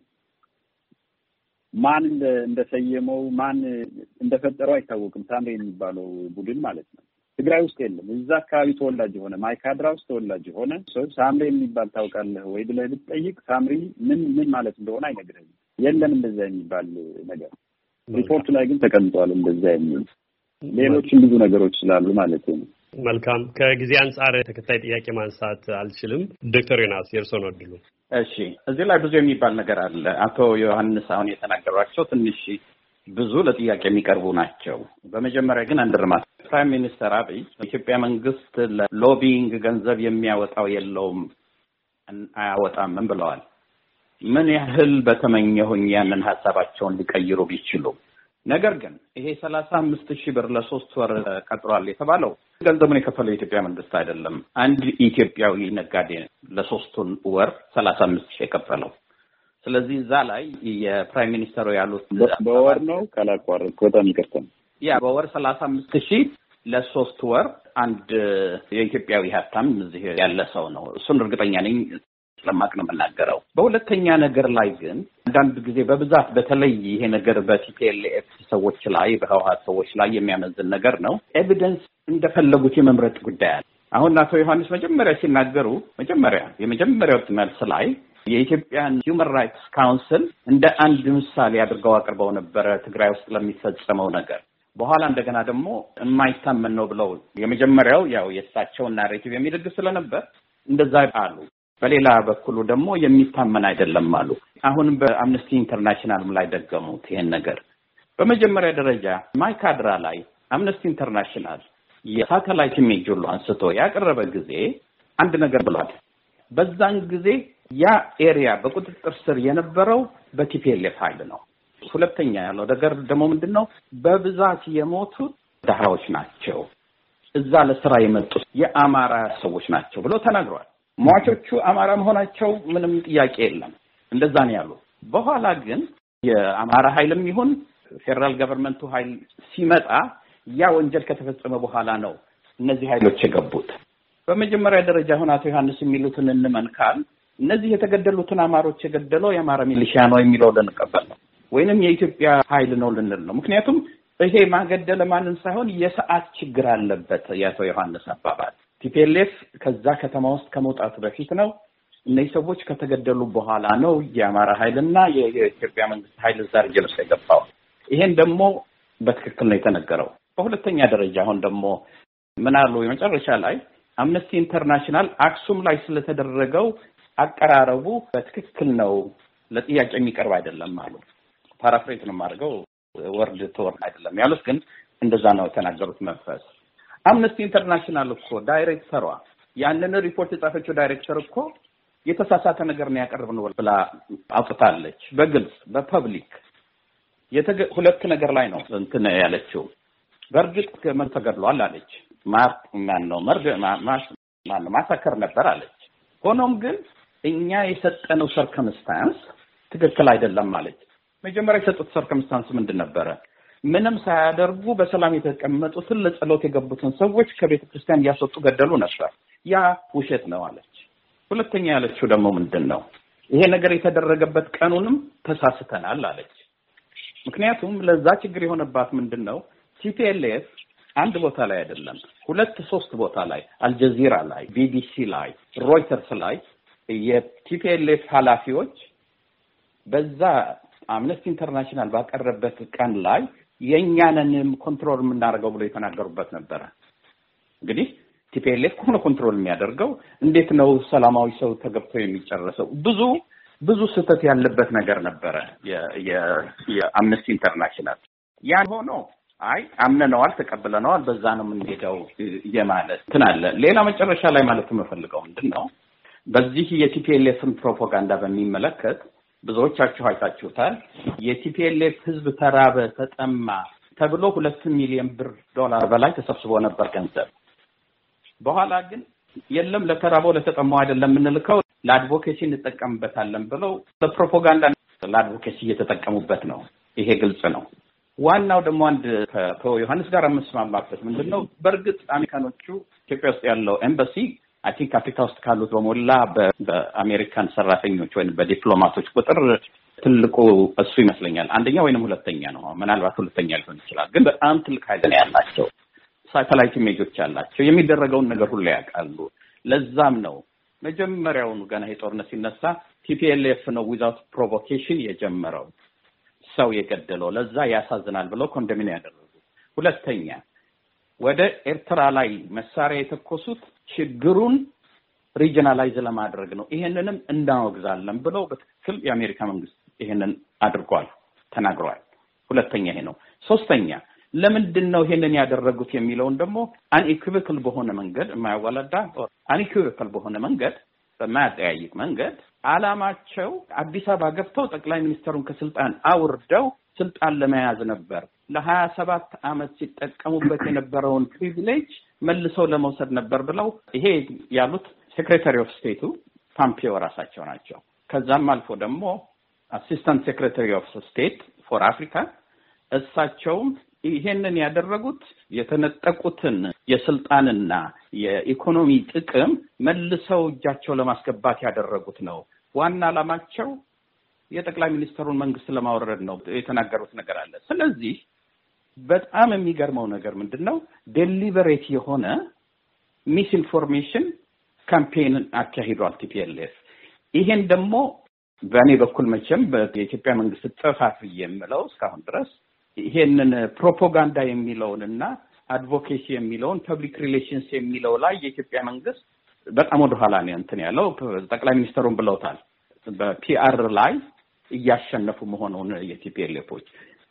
ማን እንደሰየመው ማን እንደፈጠረው አይታወቅም። ሳምሬ የሚባለው ቡድን ማለት ነው ትግራይ ውስጥ የለም። እዛ አካባቢ ተወላጅ የሆነ ማይካድራ ውስጥ ተወላጅ የሆነ ሰው ሳምሬ የሚባል ታውቃለህ ወይ ብለህ ብትጠይቅ ሳምሪ ምን ምን ማለት እንደሆነ አይነግርህም። የለም እንደዛ የሚባል ነገር ሪፖርቱ ላይ ግን ተቀምጧል እንደዛ የሚል ሌሎችም ብዙ ነገሮች ስላሉ ማለት ነው። መልካም ከጊዜ አንፃር ተከታይ ጥያቄ ማንሳት አልችልም። ዶክተር ዮናስ የርሶን ወድሉ። እሺ እዚህ ላይ ብዙ የሚባል ነገር አለ። አቶ ዮሐንስ አሁን የተናገሯቸው ትንሽ ብዙ ለጥያቄ የሚቀርቡ ናቸው። በመጀመሪያ ግን አንድ ርማት ፕራይም ሚኒስተር አብይ ኢትዮጵያ መንግስት ለሎቢንግ ገንዘብ የሚያወጣው የለውም አያወጣም ብለዋል። ምን ያህል በተመኘሁኝ ያንን ሐሳባቸውን ሊቀይሩ ቢችሉ። ነገር ግን ይሄ ሰላሳ አምስት ሺህ ብር ለሶስት ወር ቀጥሯል የተባለው ገንዘቡን የከፈለው የኢትዮጵያ መንግስት አይደለም። አንድ ኢትዮጵያዊ ነጋዴ ለሶስቱን ወር ሰላሳ አምስት ሺህ የከፈለው። ስለዚህ እዛ ላይ የፕራይም ሚኒስተሩ ያሉት በወር ነው ካላቋረጥ በጣም ይቅርታ ያ በወር ሰላሳ አምስት ሺህ ለሶስት ወር አንድ የኢትዮጵያዊ ሀብታም እዚህ ያለ ሰው ነው። እሱን እርግጠኛ ነኝ ስለማቅ ነው የምናገረው። በሁለተኛ ነገር ላይ ግን አንዳንድ ጊዜ በብዛት በተለይ ይሄ ነገር በቲፒኤልኤፍ ሰዎች ላይ በህወሓት ሰዎች ላይ የሚያመዝን ነገር ነው። ኤቪደንስ እንደፈለጉት የመምረጥ ጉዳይ አለ። አሁን አቶ ዮሐንስ መጀመሪያ ሲናገሩ መጀመሪያ የመጀመሪያው መልስ ላይ የኢትዮጵያን ሂውማን ራይትስ ካውንስል እንደ አንድ ምሳሌ አድርገው አቅርበው ነበረ ትግራይ ውስጥ ለሚፈጸመው ነገር። በኋላ እንደገና ደግሞ የማይታመን ነው ብለው የመጀመሪያው ያው የእሳቸውን ናሬቲቭ የሚደግፍ ስለነበር እንደዛ አሉ። በሌላ በኩሉ ደግሞ የሚታመን አይደለም አሉ። አሁንም በአምነስቲ ኢንተርናሽናልም ላይ ደገሙት ይሄን ነገር። በመጀመሪያ ደረጃ ማይካድራ ላይ አምነስቲ ኢንተርናሽናል የሳተላይት ኢሜጅ ሁሉ አንስቶ ያቀረበ ጊዜ አንድ ነገር ብሏል። በዛን ጊዜ ያ ኤሪያ በቁጥጥር ስር የነበረው በቲፒኤልኤፍ ኃይል ነው። ሁለተኛ ያለው ነገር ደግሞ ምንድነው? በብዛት የሞቱት ደሃዎች ናቸው፣ እዛ ለስራ የመጡት የአማራ ሰዎች ናቸው ብሎ ተናግሯል። ሟቾቹ አማራ መሆናቸው ምንም ጥያቄ የለም፣ እንደዛ ነው ያሉት። በኋላ ግን የአማራ ኃይልም ይሁን ፌደራል ገቨርንመንቱ ኃይል ሲመጣ ያ ወንጀል ከተፈጸመ በኋላ ነው እነዚህ ኃይሎች የገቡት። በመጀመሪያ ደረጃ አሁን አቶ ዮሐንስ የሚሉትን እንመንካል። እነዚህ የተገደሉትን አማሮች የገደለው የአማራ ሚሊሺያ ነው የሚለው ልንቀበል ነው ወይንም የኢትዮጵያ ኃይል ነው ልንል ነው? ምክንያቱም ይሄ ማገደለ ማንን ሳይሆን የሰዓት ችግር አለበት። የአቶ ዮሐንስ አባባል ቲፒኤልኤፍ ከዛ ከተማ ውስጥ ከመውጣቱ በፊት ነው፣ እነዚህ ሰዎች ከተገደሉ በኋላ ነው የአማራ ኃይልና የኢትዮጵያ መንግስት ኃይል እዛ ርጅል ውስጥ የገባው። ይሄን ደግሞ በትክክል ነው የተነገረው። በሁለተኛ ደረጃ አሁን ደግሞ ምን አሉ የመጨረሻ ላይ አምነስቲ ኢንተርናሽናል አክሱም ላይ ስለተደረገው አቀራረቡ በትክክል ነው፣ ለጥያቄ የሚቀርብ አይደለም አሉ። ፓራፍሬዝ ነው የማደርገው፣ ወርድ ተወርድ አይደለም ያሉት፣ ግን እንደዛ ነው የተናገሩት መንፈስ። አምነስቲ ኢንተርናሽናል እኮ ዳይሬክተሯ ያንን ሪፖርት የጻፈችው ዳይሬክተር እኮ የተሳሳተ ነገር ነው ያቀርብነው ብላ አውጥታለች በግልጽ በፐብሊክ። ሁለት ነገር ላይ ነው እንትን ያለችው። በእርግጥ ከመን ተገድሏል አለች። ማርክ ማን ነው መርገ ማሽ ማን ማሳከር ነበር አለች። ሆኖም ግን እኛ የሰጠነው ሰርከምስታንስ ትክክል አይደለም አለች። መጀመሪያ የሰጡት ሰርከምስታንስ ምንድን ነበረ? ምንም ሳያደርጉ በሰላም የተቀመጡትን ለጸሎት የገቡትን ሰዎች ከቤተ ክርስቲያን እያስወጡ ገደሉ ነበር። ያ ውሸት ነው አለች። ሁለተኛ ያለችው ደግሞ ምንድን ነው? ይሄ ነገር የተደረገበት ቀኑንም ተሳስተናል አለች። ምክንያቱም ለዛ ችግር የሆነባት ምንድን ነው? ቲፒኤልኤፍ አንድ ቦታ ላይ አይደለም፣ ሁለት ሶስት ቦታ ላይ አልጀዚራ ላይ፣ ቢቢሲ ላይ፣ ሮይተርስ ላይ የቲፒኤልኤፍ ኃላፊዎች በዛ አምነስቲ ኢንተርናሽናል ባቀረበት ቀን ላይ የኛንን ኮንትሮል የምናደርገው ብሎ የተናገሩበት ነበረ። እንግዲህ ቲፒኤልኤፍ ከሆነ ኮንትሮል የሚያደርገው እንዴት ነው ሰላማዊ ሰው ተገብቶ የሚጨርሰው? ብዙ ብዙ ስህተት ያለበት ነገር ነበረ የአምነስቲ ኢንተርናሽናል። ያን ሆኖ አይ አምነነዋል ተቀብለነዋል በዛ ነው የምንሄደው የማለት ትናለ። ሌላ መጨረሻ ላይ ማለት የምፈልገው ምንድነው በዚህ የቲፒኤልኤፍን ፕሮፓጋንዳ በሚመለከት ብዙዎቻችሁ አይታችሁታል። የቲፒኤልኤፍ ህዝብ ተራበ ተጠማ ተብሎ ሁለት ሚሊዮን ብር ዶላር በላይ ተሰብስቦ ነበር ገንዘብ። በኋላ ግን የለም ለተራበው ለተጠማው አይደለም የምንልከው ለአድቮኬሲ እንጠቀምበታለን ብለው ለፕሮፓጋንዳ ለአድቮኬሲ እየተጠቀሙበት ነው። ይሄ ግልጽ ነው። ዋናው ደግሞ አንድ ከዮሐንስ ጋር መስማማበት ምንድነው በእርግጥ አሜሪካኖቹ ኢትዮጵያ ውስጥ ያለው ኤምባሲ አይ ቲንክ አፍሪካ ውስጥ ካሉት በሞላ በአሜሪካን ሰራተኞች ወይም በዲፕሎማቶች ቁጥር ትልቁ እሱ ይመስለኛል። አንደኛ ወይንም ሁለተኛ ነው፣ ምናልባት ሁለተኛ ሊሆን ይችላል። ግን በጣም ትልቅ ኃይል ነው ያላቸው። ሳተላይት ኢሜጆች ያላቸው የሚደረገውን ነገር ሁሉ ያውቃሉ። ለዛም ነው መጀመሪያውኑ ገና የጦርነት ሲነሳ ቲፒኤልኤፍ ነው ዊዛውት ፕሮቮኬሽን የጀመረው ሰው የገደለው። ለዛ ያሳዝናል ብለው ኮንደሚን ያደረጉት። ሁለተኛ ወደ ኤርትራ ላይ መሳሪያ የተኮሱት ችግሩን ሪጂናላይዝ ለማድረግ ነው። ይሄንንም እንዳወግዛለን ብለው በትክክል የአሜሪካ መንግስት ይሄንን አድርጓል፣ ተናግሯል። ሁለተኛ ይሄ ነው። ሶስተኛ ለምንድን ነው ይሄንን ያደረጉት የሚለውን ደግሞ አንኢኩዊቫል በሆነ መንገድ የማያወላዳ አንኢኩዊቫል በሆነ መንገድ በማያጠያይቅ መንገድ አላማቸው አዲስ አበባ ገብተው ጠቅላይ ሚኒስትሩን ከስልጣን አውርደው ስልጣን ለመያዝ ነበር። ለሀያ ሰባት አመት ሲጠቀሙበት የነበረውን ፕሪቪሌጅ መልሰው ለመውሰድ ነበር ብለው ይሄ ያሉት ሴክሬታሪ ኦፍ ስቴቱ ፖምፒዮ ራሳቸው ናቸው። ከዛም አልፎ ደግሞ አሲስታንት ሴክሬታሪ ኦፍ ስቴት ፎር አፍሪካ እሳቸውም ይሄንን ያደረጉት የተነጠቁትን የስልጣንና የኢኮኖሚ ጥቅም መልሰው እጃቸው ለማስገባት ያደረጉት ነው። ዋና ዓላማቸው የጠቅላይ ሚኒስትሩን መንግስት ለማውረድ ነው የተናገሩት ነገር አለ። ስለዚህ በጣም የሚገርመው ነገር ምንድነው ዴሊበሬት የሆነ ሚስ ኢንፎርሜሽን ካምፔን አካሂዷል ቲፒኤልኤፍ። ይሄን ደግሞ በእኔ በኩል መቼም በኢትዮጵያ መንግስት ጥፋት የምለው እስካሁን ድረስ ይሄንን ፕሮፓጋንዳ የሚለውንና አድቮኬሲ የሚለውን ፐብሊክ ሪሌሽንስ የሚለው ላይ የኢትዮጵያ መንግስት በጣም ወደ ኋላ ነው እንትን ያለው። ጠቅላይ ሚኒስትሩን ብለውታል በፒአር ላይ እያሸነፉ መሆኑን የቲፒኤልኤፎች።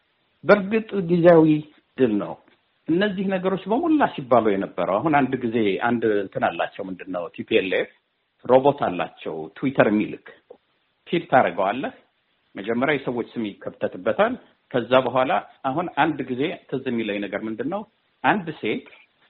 በእርግጥ ጊዜያዊ ድል ነው። እነዚህ ነገሮች በሙላ ሲባሉ የነበረው አሁን አንድ ጊዜ አንድ እንትን አላቸው ምንድነው ቲፒኤልኤፍ ሮቦት አላቸው ትዊተር የሚልክ ፊት ታረጋዋለህ። መጀመሪያ የሰዎች ስም ይከተትበታል። ከዛ በኋላ አሁን አንድ ጊዜ ትዝ የሚለኝ ነገር ምንድነው አንድ ሴት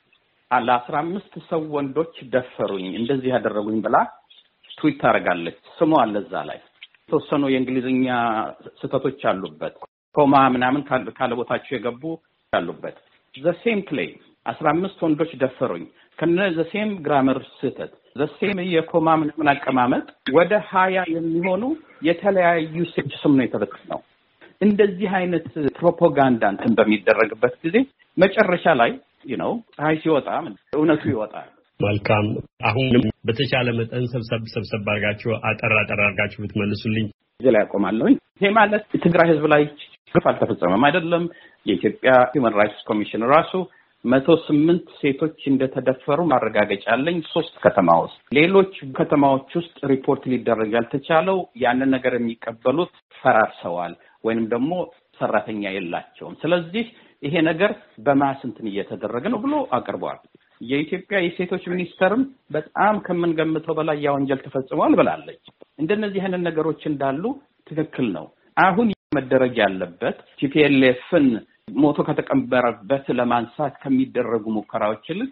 አለ አስራ አምስት ሰው ወንዶች ደፈሩኝ እንደዚህ ያደረጉኝ ብላ ትዊት ታረጋለች። ስሙ አለ እዛ ላይ ተወሰኑ የእንግሊዝኛ ስህተቶች አሉበት። ኮማ ምናምን ካለ ቦታቸው የገቡ አሉበት። the same play አስራ አምስት ወንዶች ደፈሩኝ ከነ the same grammar ስህተት the same የኮማ ምናምን አቀማመጥ ወደ ሀያ የሚሆኑ የተለያዩ ስም ነው የተበተነው። እንደዚህ አይነት ፕሮፓጋንዳ እንትን በሚደረግበት ጊዜ መጨረሻ ላይ you know ፀሐይ ሲወጣ እውነቱ ይወጣል። መልካም አሁንም በተቻለ መጠን ሰብሰብ ሰብሰብ አድርጋችሁ አጠራ አጠራ አድርጋችሁ ብትመልሱልኝ እዚህ ላይ አቆማለሁ። ይሄ ማለት ትግራይ ህዝብ ላይ ግፍ አልተፈጸመም አይደለም። የኢትዮጵያ ሂውማን ራይትስ ኮሚሽን ራሱ መቶ ስምንት ሴቶች እንደተደፈሩ ማረጋገጫ አለኝ ሶስት ከተማ ውስጥ። ሌሎች ከተማዎች ውስጥ ሪፖርት ሊደረግ ያልተቻለው ያንን ነገር የሚቀበሉት ፈራርሰዋል ወይንም ደግሞ ሰራተኛ የላቸውም። ስለዚህ ይሄ ነገር በማስንትን እየተደረገ ነው ብሎ አቅርቧል። የኢትዮጵያ የሴቶች ሚኒስተርም በጣም ከመንገምተው በላይ ያወንጀል ተፈጽሟል ብላለች። እንደነዚህ አይነት ነገሮች እንዳሉ ትክክል ነው። አሁን መደረግ ያለበት ቲፒኤልኤፍን ሞቶ ከተቀበረበት ለማንሳት ከሚደረጉ ሙከራዎች ይልቅ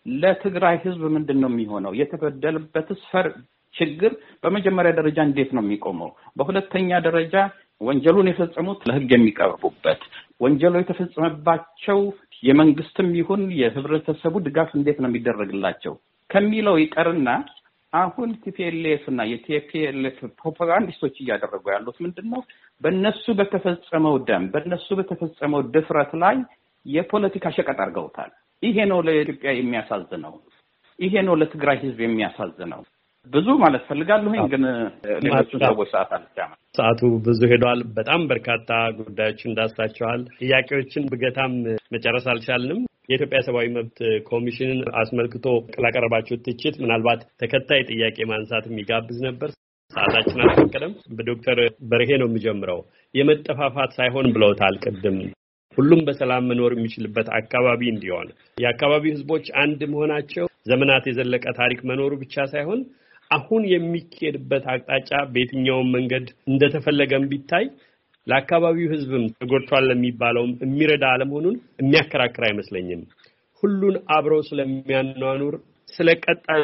ለትግራይ ህዝብ ምንድነው የሚሆነው? የተበደለበት ስፈር ችግር በመጀመሪያ ደረጃ እንዴት ነው የሚቆመው? በሁለተኛ ደረጃ ወንጀሉን የፈጸሙት ለህግ የሚቀርቡበት፣ ወንጀሉ የተፈጸመባቸው የመንግስትም ይሁን የህብረተሰቡ ድጋፍ እንዴት ነው የሚደረግላቸው ከሚለው ይቀርና አሁን ቲፒኤልኤፍ እና የቲፒኤልኤፍ ፕሮፓጋንዲስቶች እያደረጉ ያሉት ምንድነው በእነሱ በተፈጸመው ደም በእነሱ በተፈጸመው ድፍረት ላይ የፖለቲካ ሸቀጥ አድርገውታል። ይሄ ነው ለኢትዮጵያ የሚያሳዝነው። ይሄ ነው ለትግራይ ህዝብ የሚያሳዝነው። ብዙ ማለት ፈልጋለሁ ግን ሌሎች ሰዎች ሰዓት አልቻለም። ሰዓቱ ብዙ ሄዷል። በጣም በርካታ ጉዳዮች እንዳስታቸዋል። ጥያቄዎችን ብገታም መጨረስ አልቻልንም። የኢትዮጵያ ሰብአዊ መብት ኮሚሽንን አስመልክቶ ላቀረባችሁ ትችት ምናልባት ተከታይ ጥያቄ ማንሳት የሚጋብዝ ነበር። ሰዓታችን አልፈቀደም። በዶክተር በርሄ ነው የሚጀምረው። የመጠፋፋት ሳይሆን ብለውታል ቅድም ሁሉም በሰላም መኖር የሚችልበት አካባቢ እንዲሆን የአካባቢው ህዝቦች አንድ መሆናቸው ዘመናት የዘለቀ ታሪክ መኖሩ ብቻ ሳይሆን አሁን የሚኬድበት አቅጣጫ በየትኛውም መንገድ እንደተፈለገም ቢታይ ለአካባቢው ህዝብም ተጎድቷል ለሚባለውም የሚረዳ አለመሆኑን የሚያከራክር አይመስለኝም። ሁሉን አብረው ስለሚያኗኑር ስለቀጣይ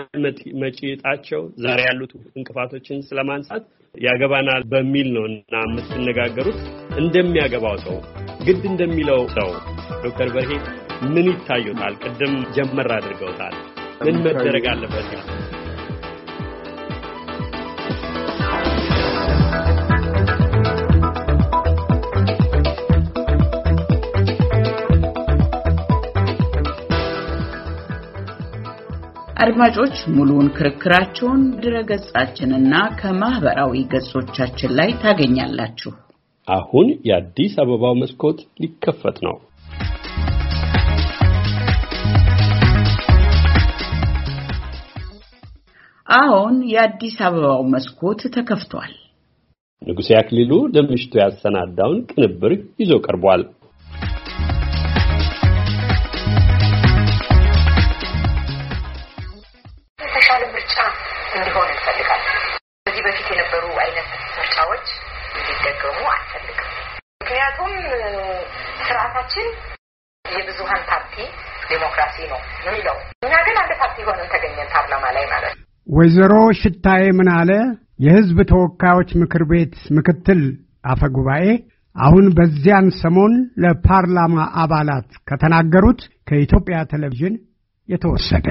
መጪጣቸው ዛሬ ያሉት እንቅፋቶችን ስለማንሳት ያገባናል በሚል ነውና የምትነጋገሩት እንደሚያገባው ሰው ግድ እንደሚለው ሰው ዶክተር በርሄ ምን ይታዩታል? ቅድም ጀመር አድርገውታል። ምን መደረግ አለበት? አድማጮች ሙሉውን ክርክራቸውን ድረገጻችንና ከማህበራዊ ገጾቻችን ላይ ታገኛላችሁ። አሁን የአዲስ አበባው መስኮት ሊከፈት ነው። አሁን የአዲስ አበባው መስኮት ተከፍቷል። ንጉሴ አክሊሉ ለምሽቱ ያሰናዳውን ቅንብር ይዞ ቀርቧል። እንዲሆን እንፈልጋለን። በዚህ በፊት የነበሩ አይነት ምርጫዎች እንዲደገሙ አንፈልግም። ምክንያቱም ስርዓታችን የብዙሃን ፓርቲ ዲሞክራሲ ነው የሚለው። እኛ ግን አንድ ፓርቲ ሆነን ተገኘን ፓርላማ ላይ ማለት ነው። ወይዘሮ ሽታዬ ምን አለ የሕዝብ ተወካዮች ምክር ቤት ምክትል አፈጉባኤ አሁን በዚያን ሰሞን ለፓርላማ አባላት ከተናገሩት ከኢትዮጵያ ቴሌቪዥን የተወሰደ።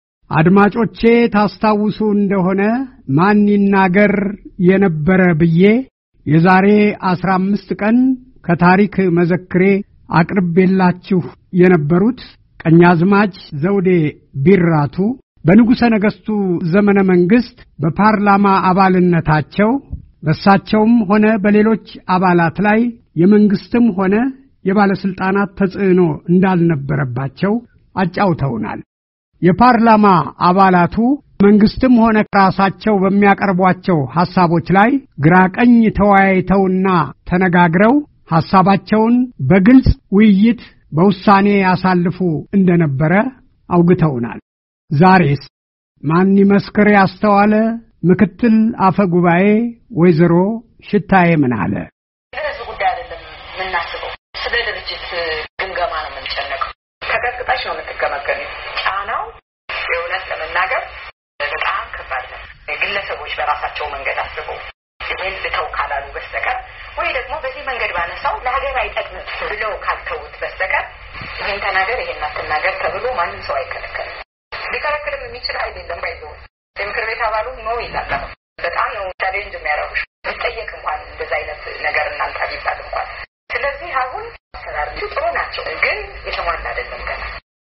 አድማጮቼ ታስታውሱ እንደሆነ ማን ይናገር የነበረ ብዬ የዛሬ አስራ አምስት ቀን ከታሪክ መዘክሬ አቅርቤላችሁ የነበሩት ቀኛዝማች ዘውዴ ቢራቱ በንጉሠ ነገሥቱ ዘመነ መንግስት በፓርላማ አባልነታቸው በሳቸውም ሆነ በሌሎች አባላት ላይ የመንግስትም ሆነ የባለስልጣናት ተጽዕኖ እንዳልነበረባቸው አጫውተውናል። የፓርላማ አባላቱ መንግስትም ሆነ ራሳቸው በሚያቀርቧቸው ሐሳቦች ላይ ግራቀኝ ተወያይተውና ተነጋግረው ሐሳባቸውን በግልጽ ውይይት በውሳኔ ያሳልፉ እንደነበረ አውግተውናል። ዛሬስ ማን ይመስክር ያስተዋለ ምክትል አፈ ጉባኤ ወይዘሮ ሽታዬ ምን አለ? ለዚህ ጉዳይ አይደለም ምናስበው፣ ስለ ድርጅት ግምገማ ነው የምንጨነቀው። ተቀጥቅጣሽ ነው የምትገመገሚው። ጫናው የእውነት ለመናገር በጣም ከባድ ነው። ግለሰቦች በራሳቸው መንገድ አስበው ይሄን ልተው ካላሉ በስተቀር ወይ ደግሞ በዚህ መንገድ ባነሳው ለሀገር አይጠቅምም ብለው ካልተውት በስተቀር ይሄን ተናገር ይሄን አትናገር ተብሎ ማንም ሰው አይከለከልም። ሊከለክልም የሚችል አይደለም ባይዘው የምክር ቤት አባሉ ነው ይላል። በጣም ነው ቻሌንጅ የሚያደርጉሽ ብትጠየቅ እንኳን እንደዛ አይነት ነገር እናንተ ቢባል እንኳን። ስለዚህ አሁን አሰራሮቹ ጥሩ ናቸው፣ ግን የተሟላ አይደለም ገና።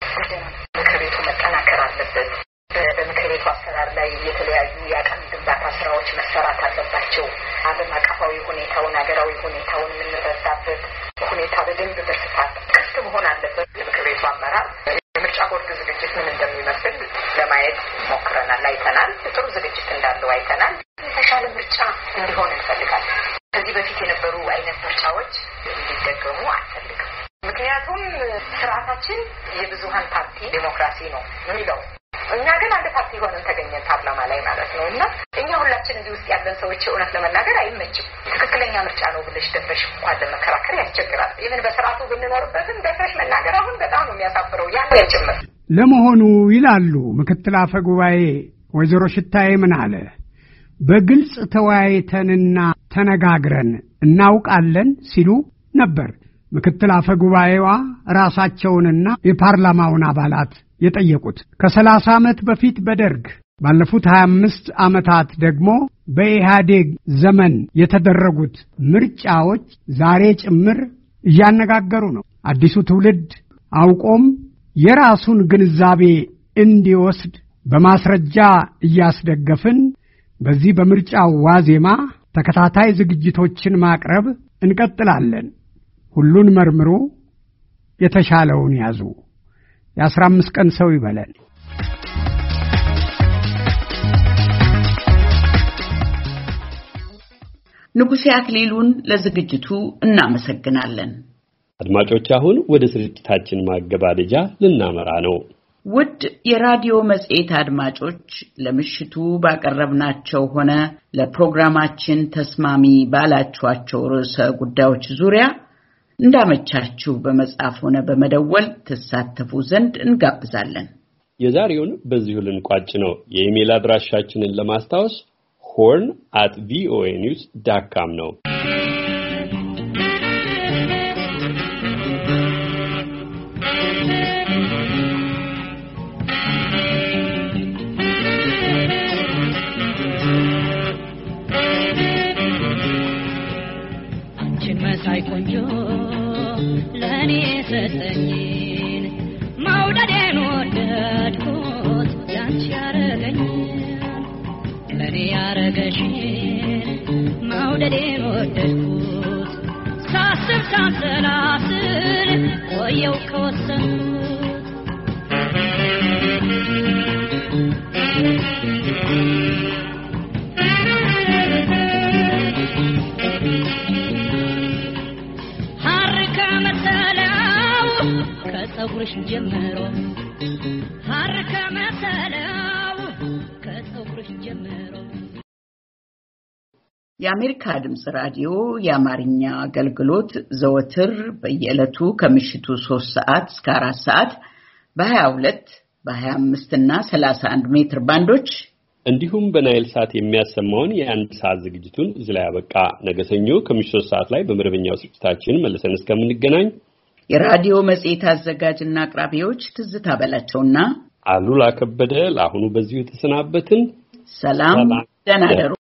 ምክር ቤቱ መጠናከር አለበት። በምክር ቤቱ አሰራር ላይ የተለያዩ የአቅም ግንባታ ስራዎች መሰራት አለባቸው። ዓለም አቀፋዊ ሁኔታውን ሀገራዊ ሁኔታውን የምንረዳበት ሁኔታ በደንብ በስፋት ክፍት መሆን አለበት። የምክር ቤቱ አመራር የምርጫ ቦርድ ዝግጅት ምን እንደሚመስል ለማየት ሞክረናል፣ አይተናል። ጥሩ ዝግጅት እንዳለው አይተናል። የተሻለ ምርጫ እንዲሆን እንፈልጋለን። ከዚህ በፊት የነበሩ አይነት ምርጫዎች እንዲደገሙ አንፈልግም። ምክንያቱም ስርዓታችን የብዙሃን ፓርቲ ዴሞክራሲ ነው የሚለው። እኛ ግን አንድ ፓርቲ ሆነን ተገኘን ፓርላማ ላይ ማለት ነው። እና እኛ ሁላችን እዚህ ውስጥ ያለን ሰዎች እውነት ለመናገር አይመችም። ትክክለኛ ምርጫ ነው ብለሽ ደፍረሽ እንኳን ለመከራከር ያስቸግራል። ይሄን በስርዓቱ ብንኖርበትም ደፍረሽ መናገር አሁን በጣም ነው የሚያሳፍረው። ያን ያጭምር ለመሆኑ ይላሉ ምክትል አፈ ጉባኤ ወይዘሮ ሽታዬ ምን አለ? በግልጽ ተወያይተንና ተነጋግረን እናውቃለን ሲሉ ነበር ምክትል አፈ ጉባኤዋ ራሳቸውንና የፓርላማውን አባላት የጠየቁት። ከሰላሳ ዓመት በፊት በደርግ ባለፉት ሀያ አምስት ዓመታት ደግሞ በኢህአዴግ ዘመን የተደረጉት ምርጫዎች ዛሬ ጭምር እያነጋገሩ ነው። አዲሱ ትውልድ አውቆም የራሱን ግንዛቤ እንዲወስድ በማስረጃ እያስደገፍን በዚህ በምርጫው ዋዜማ ተከታታይ ዝግጅቶችን ማቅረብ እንቀጥላለን። ሁሉን መርምሩ፣ የተሻለውን ያዙ። የአስራ አምስት ቀን ሰው ይበለን። ንጉሴ አክሊሉን ለዝግጅቱ እናመሰግናለን። አድማጮች አሁን ወደ ስርጭታችን ማገባደጃ ልናመራ ነው። ውድ የራዲዮ መጽሔት አድማጮች ለምሽቱ ባቀረብናቸው ሆነ ለፕሮግራማችን ተስማሚ ባላችኋቸው ርዕሰ ጉዳዮች ዙሪያ እንዳመቻችሁ በመጻፍ ሆነ በመደወል ተሳተፉ ዘንድ እንጋብዛለን። የዛሬውን በዚሁ ልንቋጭ ነው። የኢሜል አድራሻችንን ለማስታወስ horn at v o a news dot com ነው። አንቺን መሳይ ቆንጆ ለኔ ሰጠኝን መውደዴን ወደድኩት ያንቺ ያረገኝ ለኔ ያረገሽን መውደዴን ወደድኩት ሳስብ ሳንሰላስል ቆየው ከወሰንኩት ከጸጉርሽ ጀምሮ ሐር ከመሰለው ከጸጉርሽ ጀምሮ። የአሜሪካ ድምጽ ራዲዮ የአማርኛ አገልግሎት ዘወትር በየዕለቱ ከምሽቱ ሶስት ሰዓት እስከ አራት ሰዓት በ22 በ25 እና ሰላሳ አንድ ሜትር ባንዶች እንዲሁም በናይል ሳት የሚያሰማውን የአንድ ሰዓት ዝግጅቱን እዚህ ላይ አበቃ። ነገ ሰኞ ከምሽቱ ሶስት ሰዓት ላይ በመደበኛው ስርጭታችን መልሰን እስከምንገናኝ የራዲዮ መጽሔት አዘጋጅና አቅራቢዎች ትዝታ በላቸውና አሉላ ከበደ ለአሁኑ በዚሁ ተሰናበትን። ሰላም፣ ደህና ደሩ።